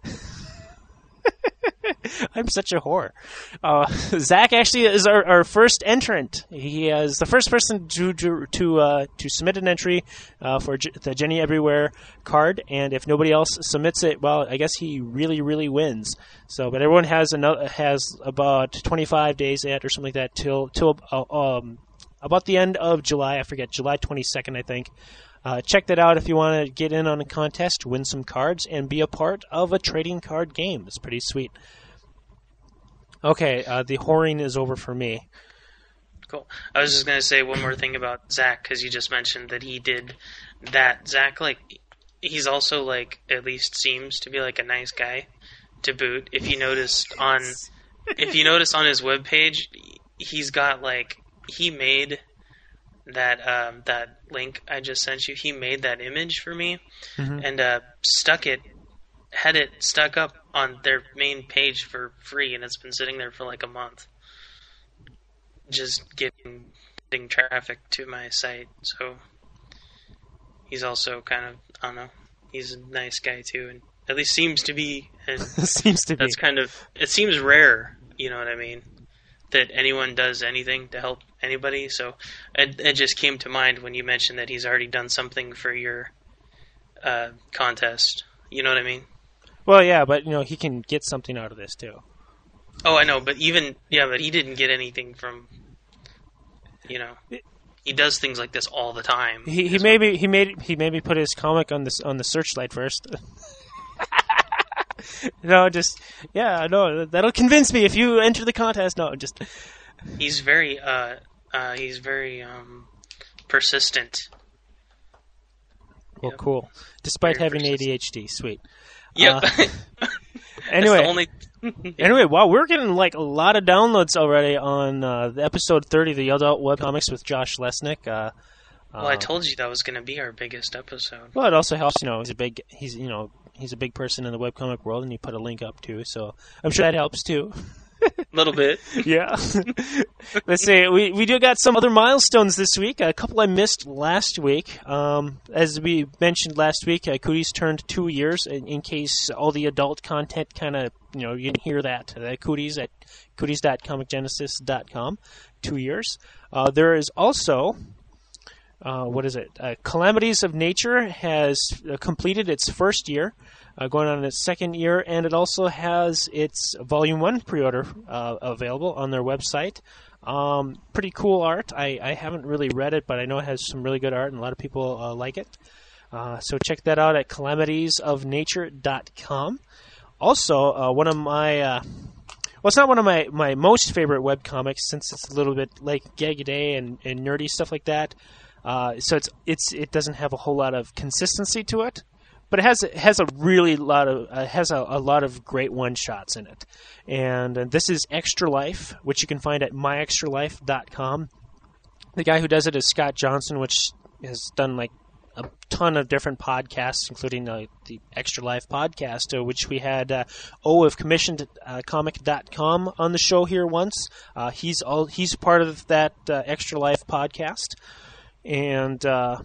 I'm such a whore. Uh, Zach actually is our, our first entrant. He is the first person to to to, uh, to submit an entry uh, for J- the Jenny Everywhere card, and if nobody else submits it, well, I guess he really, really wins. So, but everyone has another has about twenty-five days yet, or something like that, till till uh, um about the end of July. I forget, July twenty-second, I think. Uh, check that out if you want to get in on a contest, win some cards, and be a part of a trading card game. It's pretty sweet. Okay, uh, the whoring is over for me. Cool. I was just going to say one more thing about Zach, because you just mentioned that he did that. Zach, like, he's also, like, at least seems to be, like, a nice guy to boot. If you noticed on, if you notice on his webpage, he's got, like, he made that um, that link I just sent you. He made that image for me mm-hmm. and uh, stuck it, had it stuck up on their main page for free, and it's been sitting there for like a month, just getting getting traffic to my site. So he's also kind of, I don't know, he's a nice guy too, and at least seems to be. And seems to be. That's kind of, it seems rare, you know what I mean, that anyone does anything to help anybody. So it, it just came to mind when you mentioned that he's already done something for your uh, contest. You know what I mean? Well, yeah, but you know he can get something out of this too. Oh, I know, but even yeah, but he didn't get anything from. You know, he does things like this all the time. He he maybe he made he maybe put his comic on this on the Searchlight first. No, just yeah, no, that'll convince me if you enter the contest. No, just he's very uh uh he's very um persistent. Well, yep. Cool. Despite very having persistent. A D H D, sweet. Yep. Uh, anyway, only... anyway, wow, we're getting like a lot of downloads already on uh, the episode thirty, the Adult Webcomics with Josh Lesnick. Uh, well, I told you that was going to be our biggest episode. Well, it also helps, you know, he's a big, he's you know, he's a big person in the webcomic world, and you put a link up too, so I'm sure that helps too. A little bit. Yeah. Let's see. We we do got some other milestones this week. A couple I missed last week. Um, as we mentioned last week, uh, Cooties turned two years. In, in case all the adult content kind of, you know, you didn't hear that. Uh, Cooties at cooties dot comic genesis dot com. Two years. Uh, there is also... Uh, what is it? Uh, Calamities of Nature has uh, completed its first year, uh, going on its second year, and it also has its Volume one pre-order uh, available on their website. Um, pretty cool art. I, I haven't really read it, but I know it has some really good art, and a lot of people uh, like it. Uh, so check that out at calamities of nature dot com. Also, uh, one of my... Uh, Well, it's not one of my, my most favorite webcomics, since it's a little bit like Gag-A-Day and, and nerdy stuff like that. Uh, so it's it's it doesn't have a whole lot of consistency to it, but it has it has a really lot of uh, has a, a lot of great one shots in it, and uh, this is Extra Life, which you can find at my extra life dot com. The guy who does it is Scott Johnson, which has done like a ton of different podcasts, including uh, the Extra Life podcast, uh, which we had uh, O of commissioned comic dot com on the show here once. Uh, he's all he's part of that uh, Extra Life podcast. And uh,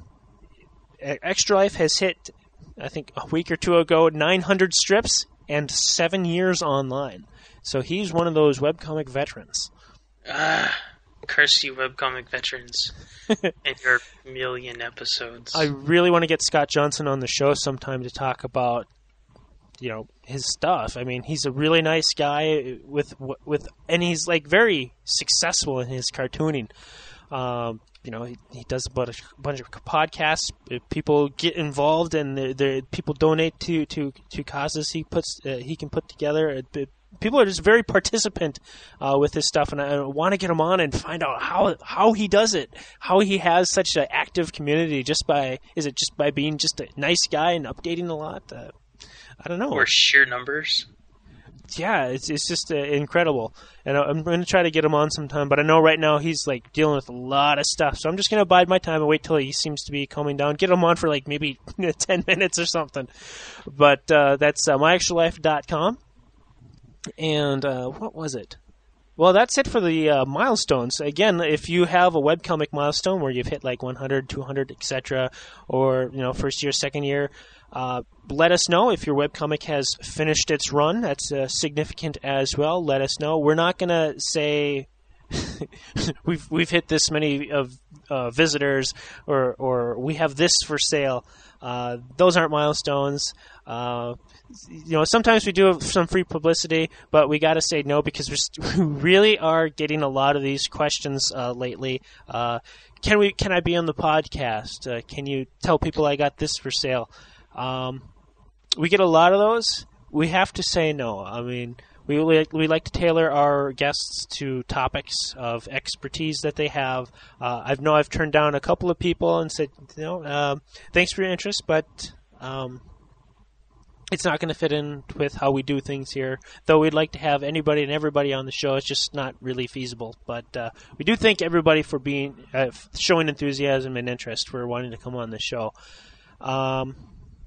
Extra Life has hit, I think, a week or two ago, nine hundred strips and seven years online. So he's one of those webcomic veterans. Ah, curse you webcomic veterans and your million episodes. I really want to get Scott Johnson on the show sometime to talk about, you know, his stuff. I mean, he's a really nice guy with with, and he's like very successful in his cartooning. Um, You know, he, he does a bunch, bunch of podcasts. People get involved, and they're, they're, people donate to, to, to causes he puts uh, he can put together. People are just very participant uh, with this stuff, and I want to get him on and find out how how he does it, how he has such an active community. Just by is it just by being just a nice guy and updating a lot? Uh, I don't know. Or sheer numbers. Yeah, it's it's just uh, incredible, and I'm going to try to get him on sometime. But I know right now he's like dealing with a lot of stuff, so I'm just going to bide my time and wait till he seems to be calming down. Get him on for like maybe ten minutes or something. But uh, that's uh, my extra life dot com, and uh, what was it? Well, that's it for the uh, milestones. Again, if you have a webcomic milestone where you've hit like one hundred, two hundred, et cetera, or you know first year, second year. Uh, let us know if your webcomic has finished its run. That's uh, significant as well. Let us know. We're not going to say we've we've hit this many of uh, visitors or or we have this for sale. Uh, those aren't milestones. Uh, you know, sometimes we do have some free publicity, but we got to say no because we're st- we really are getting a lot of these questions uh, lately. Uh, can we? Can I be on the podcast? Uh, can you tell people I got this for sale? Um, we get a lot of those. We have to say no. I mean, we like, we like to tailor our guests to topics of expertise that they have. Uh, I know I've turned down a couple of people and said, you know, uh, thanks for your interest, but um, it's not going to fit in with how we do things here. Though we'd like to have anybody and everybody on the show, it's just not really feasible. But uh, we do thank everybody for being uh, showing enthusiasm and interest for wanting to come on the show. Um,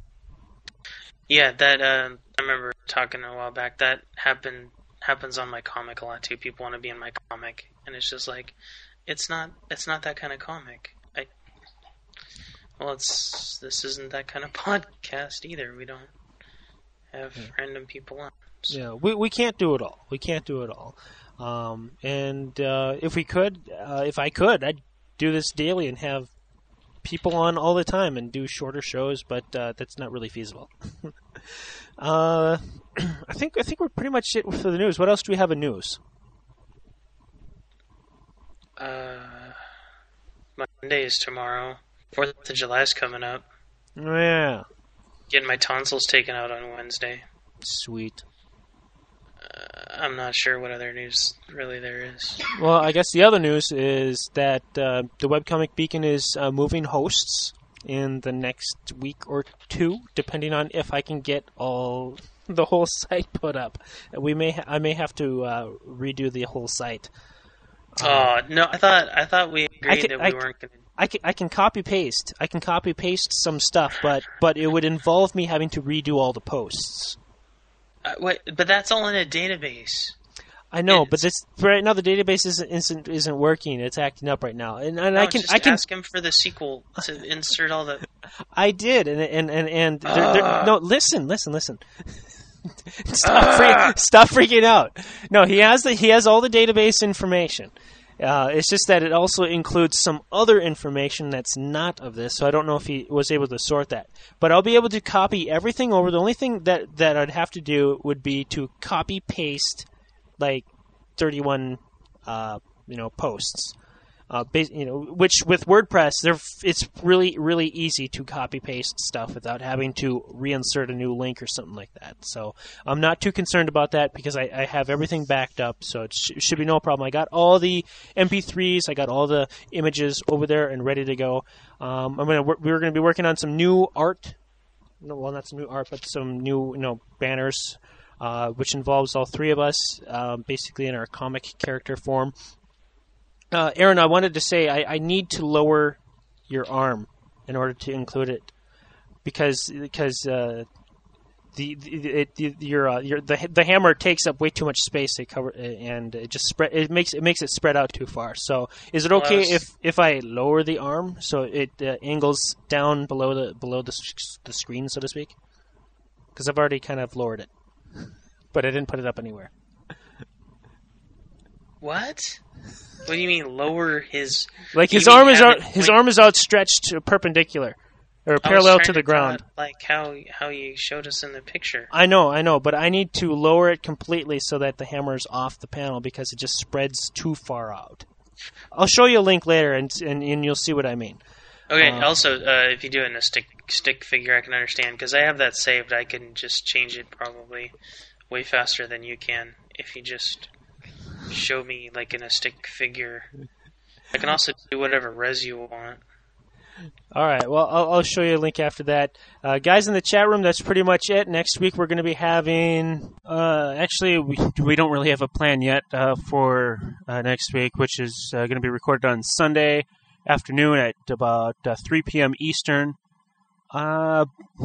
Yeah, that uh, I remember talking a while back. That happen happens on my comic a lot too. People want to be in my comic, and it's just like, it's not it's not that kind of comic. I well, it's this isn't that kind of podcast either. We don't have yeah. random people on. So. Yeah, we we can't do it all. We can't do it all. Um, and uh, if we could, uh, if I could, I'd do this daily and have people on all the time and do shorter shows, but uh, that's not really feasible. uh, I think I think we're pretty much it for the news. What else do we have in news? Uh, Monday is tomorrow. Fourth of July is coming up. Oh, yeah. Getting my tonsils taken out on Wednesday. Sweet. Uh, I'm not sure what other news really there is. Well, I guess the other news is that uh, the Webcomic Beacon is uh, moving hosts in the next week or two, depending on if I can get all the whole site put up. We may, ha- I may have to uh, redo the whole site. Oh uh, no! I thought I thought we agreed can, that we I, weren't going to. I can I can copy paste. I can copy paste some stuff, but but it would involve me having to redo all the posts. Uh, wait, but that's all in a database. I know, It's- but this for right now the database isn't isn't, isn't working. It's acting up right now, and, and No, I can just I can ask him for the sequel to insert all the. I did, and and and, and they're, they're, Ah. no, listen, listen, listen. stop, freak, stop freaking out. No, he has the he has all the database information. Uh, it's just that it also includes some other information that's not of this, so I don't know if he was able to sort that. But I'll be able to copy everything over. The only thing that, that I'd have to do would be to copy paste like thirty-one, uh, you know, posts. Uh, bas- you know, which with WordPress, they're f- it's really really easy to copy paste stuff without having to reinsert a new link or something like that. So I'm not too concerned about that because I, I have everything backed up, so it, sh- it should be no problem. I got all the M P threes, I got all the images over there and ready to go. Um, I'm gonna wor- we're going to be working on some new art. No, well, not some new art, but some new you know banners, uh, which involves all three of us, um, basically in our comic character form. Uh, Aaron, I wanted to say I, I need to lower your arm in order to include it because because uh, the, the it, the, your uh, your the the hammer takes up way too much space to cover and it just spread it makes it makes it spread out too far. So is it okay Plus- if, if I lower the arm so it uh, angles down below the below the the screen, so to speak? Because I've already kind of lowered it, but I didn't put it up anywhere. What? What do you mean lower his? Like his You mean arm is have out, it his point- arm is outstretched perpendicular or I was parallel trying to the draw ground. it like how how you showed us in the picture. I know, I know, but I need to lower it completely so that the hammer is off the panel because it just spreads too far out. I'll show you a link later, and and, and you'll see what I mean. Okay. Uh, also, uh, if you do it in a stick stick figure, I can understand because I have that saved. I can just change it probably way faster than you can if you just show me like in a stick figure. I can also do whatever res you want. All right. Well, I'll, I'll show you a link after that. Uh, guys in the chat room, that's pretty much it. Next week we're going to be having. Uh, actually, we we don't really have a plan yet uh, for uh, next week, which is uh, going to be recorded on Sunday afternoon at about uh, three p.m. Eastern. Uh,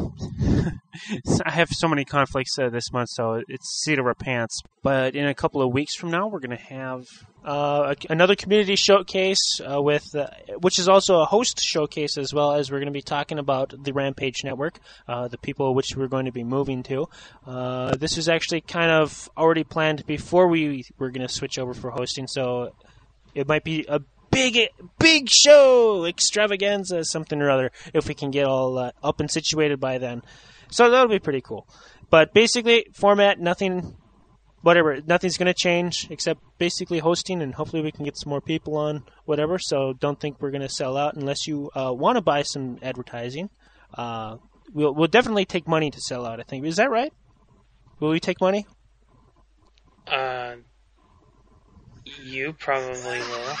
I have so many conflicts uh, this month, so it's seat of our pants. But in a couple of weeks from now, we're going to have uh, a, another community showcase uh, with, uh, which is also a host showcase as well, as we're going to be talking about the Rampage Network, uh, the people which we're going to be moving to. Uh, this was actually kind of already planned before we were going to switch over for hosting, so it might be a big, big show, extravaganza, something or other, if we can get all uh, up and situated by then. So that'll be pretty cool. But basically, format, nothing, whatever, nothing's going to change except basically hosting, and hopefully we can get some more people on, whatever. So don't think we're going to sell out unless you uh, want to buy some advertising. Uh, we'll we'll definitely take money to sell out, I think. Is that right? Will we take money? Uh, you probably will.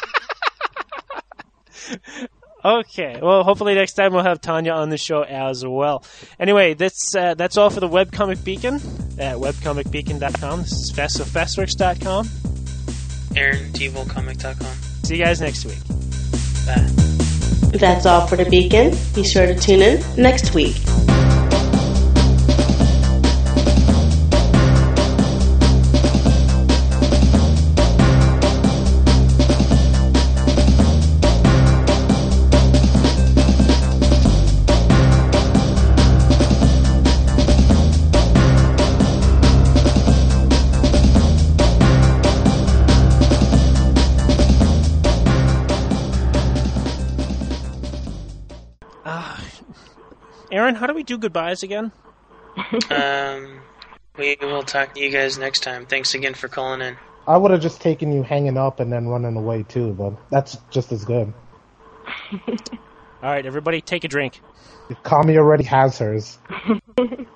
Okay. Well, hopefully next time we'll have Tanya on the show as well. Anyway, that's uh, that's all for the Webcomic Beacon at webcomic beacon dot com. This is fast so fastworks dot com. Aaron T Vol Comic dot com. See you guys next week. Bye. That's all for the Beacon. Be sure to tune in next week. Aaron, how do we do goodbyes again? Um, we will talk to you guys next time. Thanks again for calling in. I would have just taken you hanging up and then running away too, but that's just as good. All right, everybody, take a drink. Kami already has hers.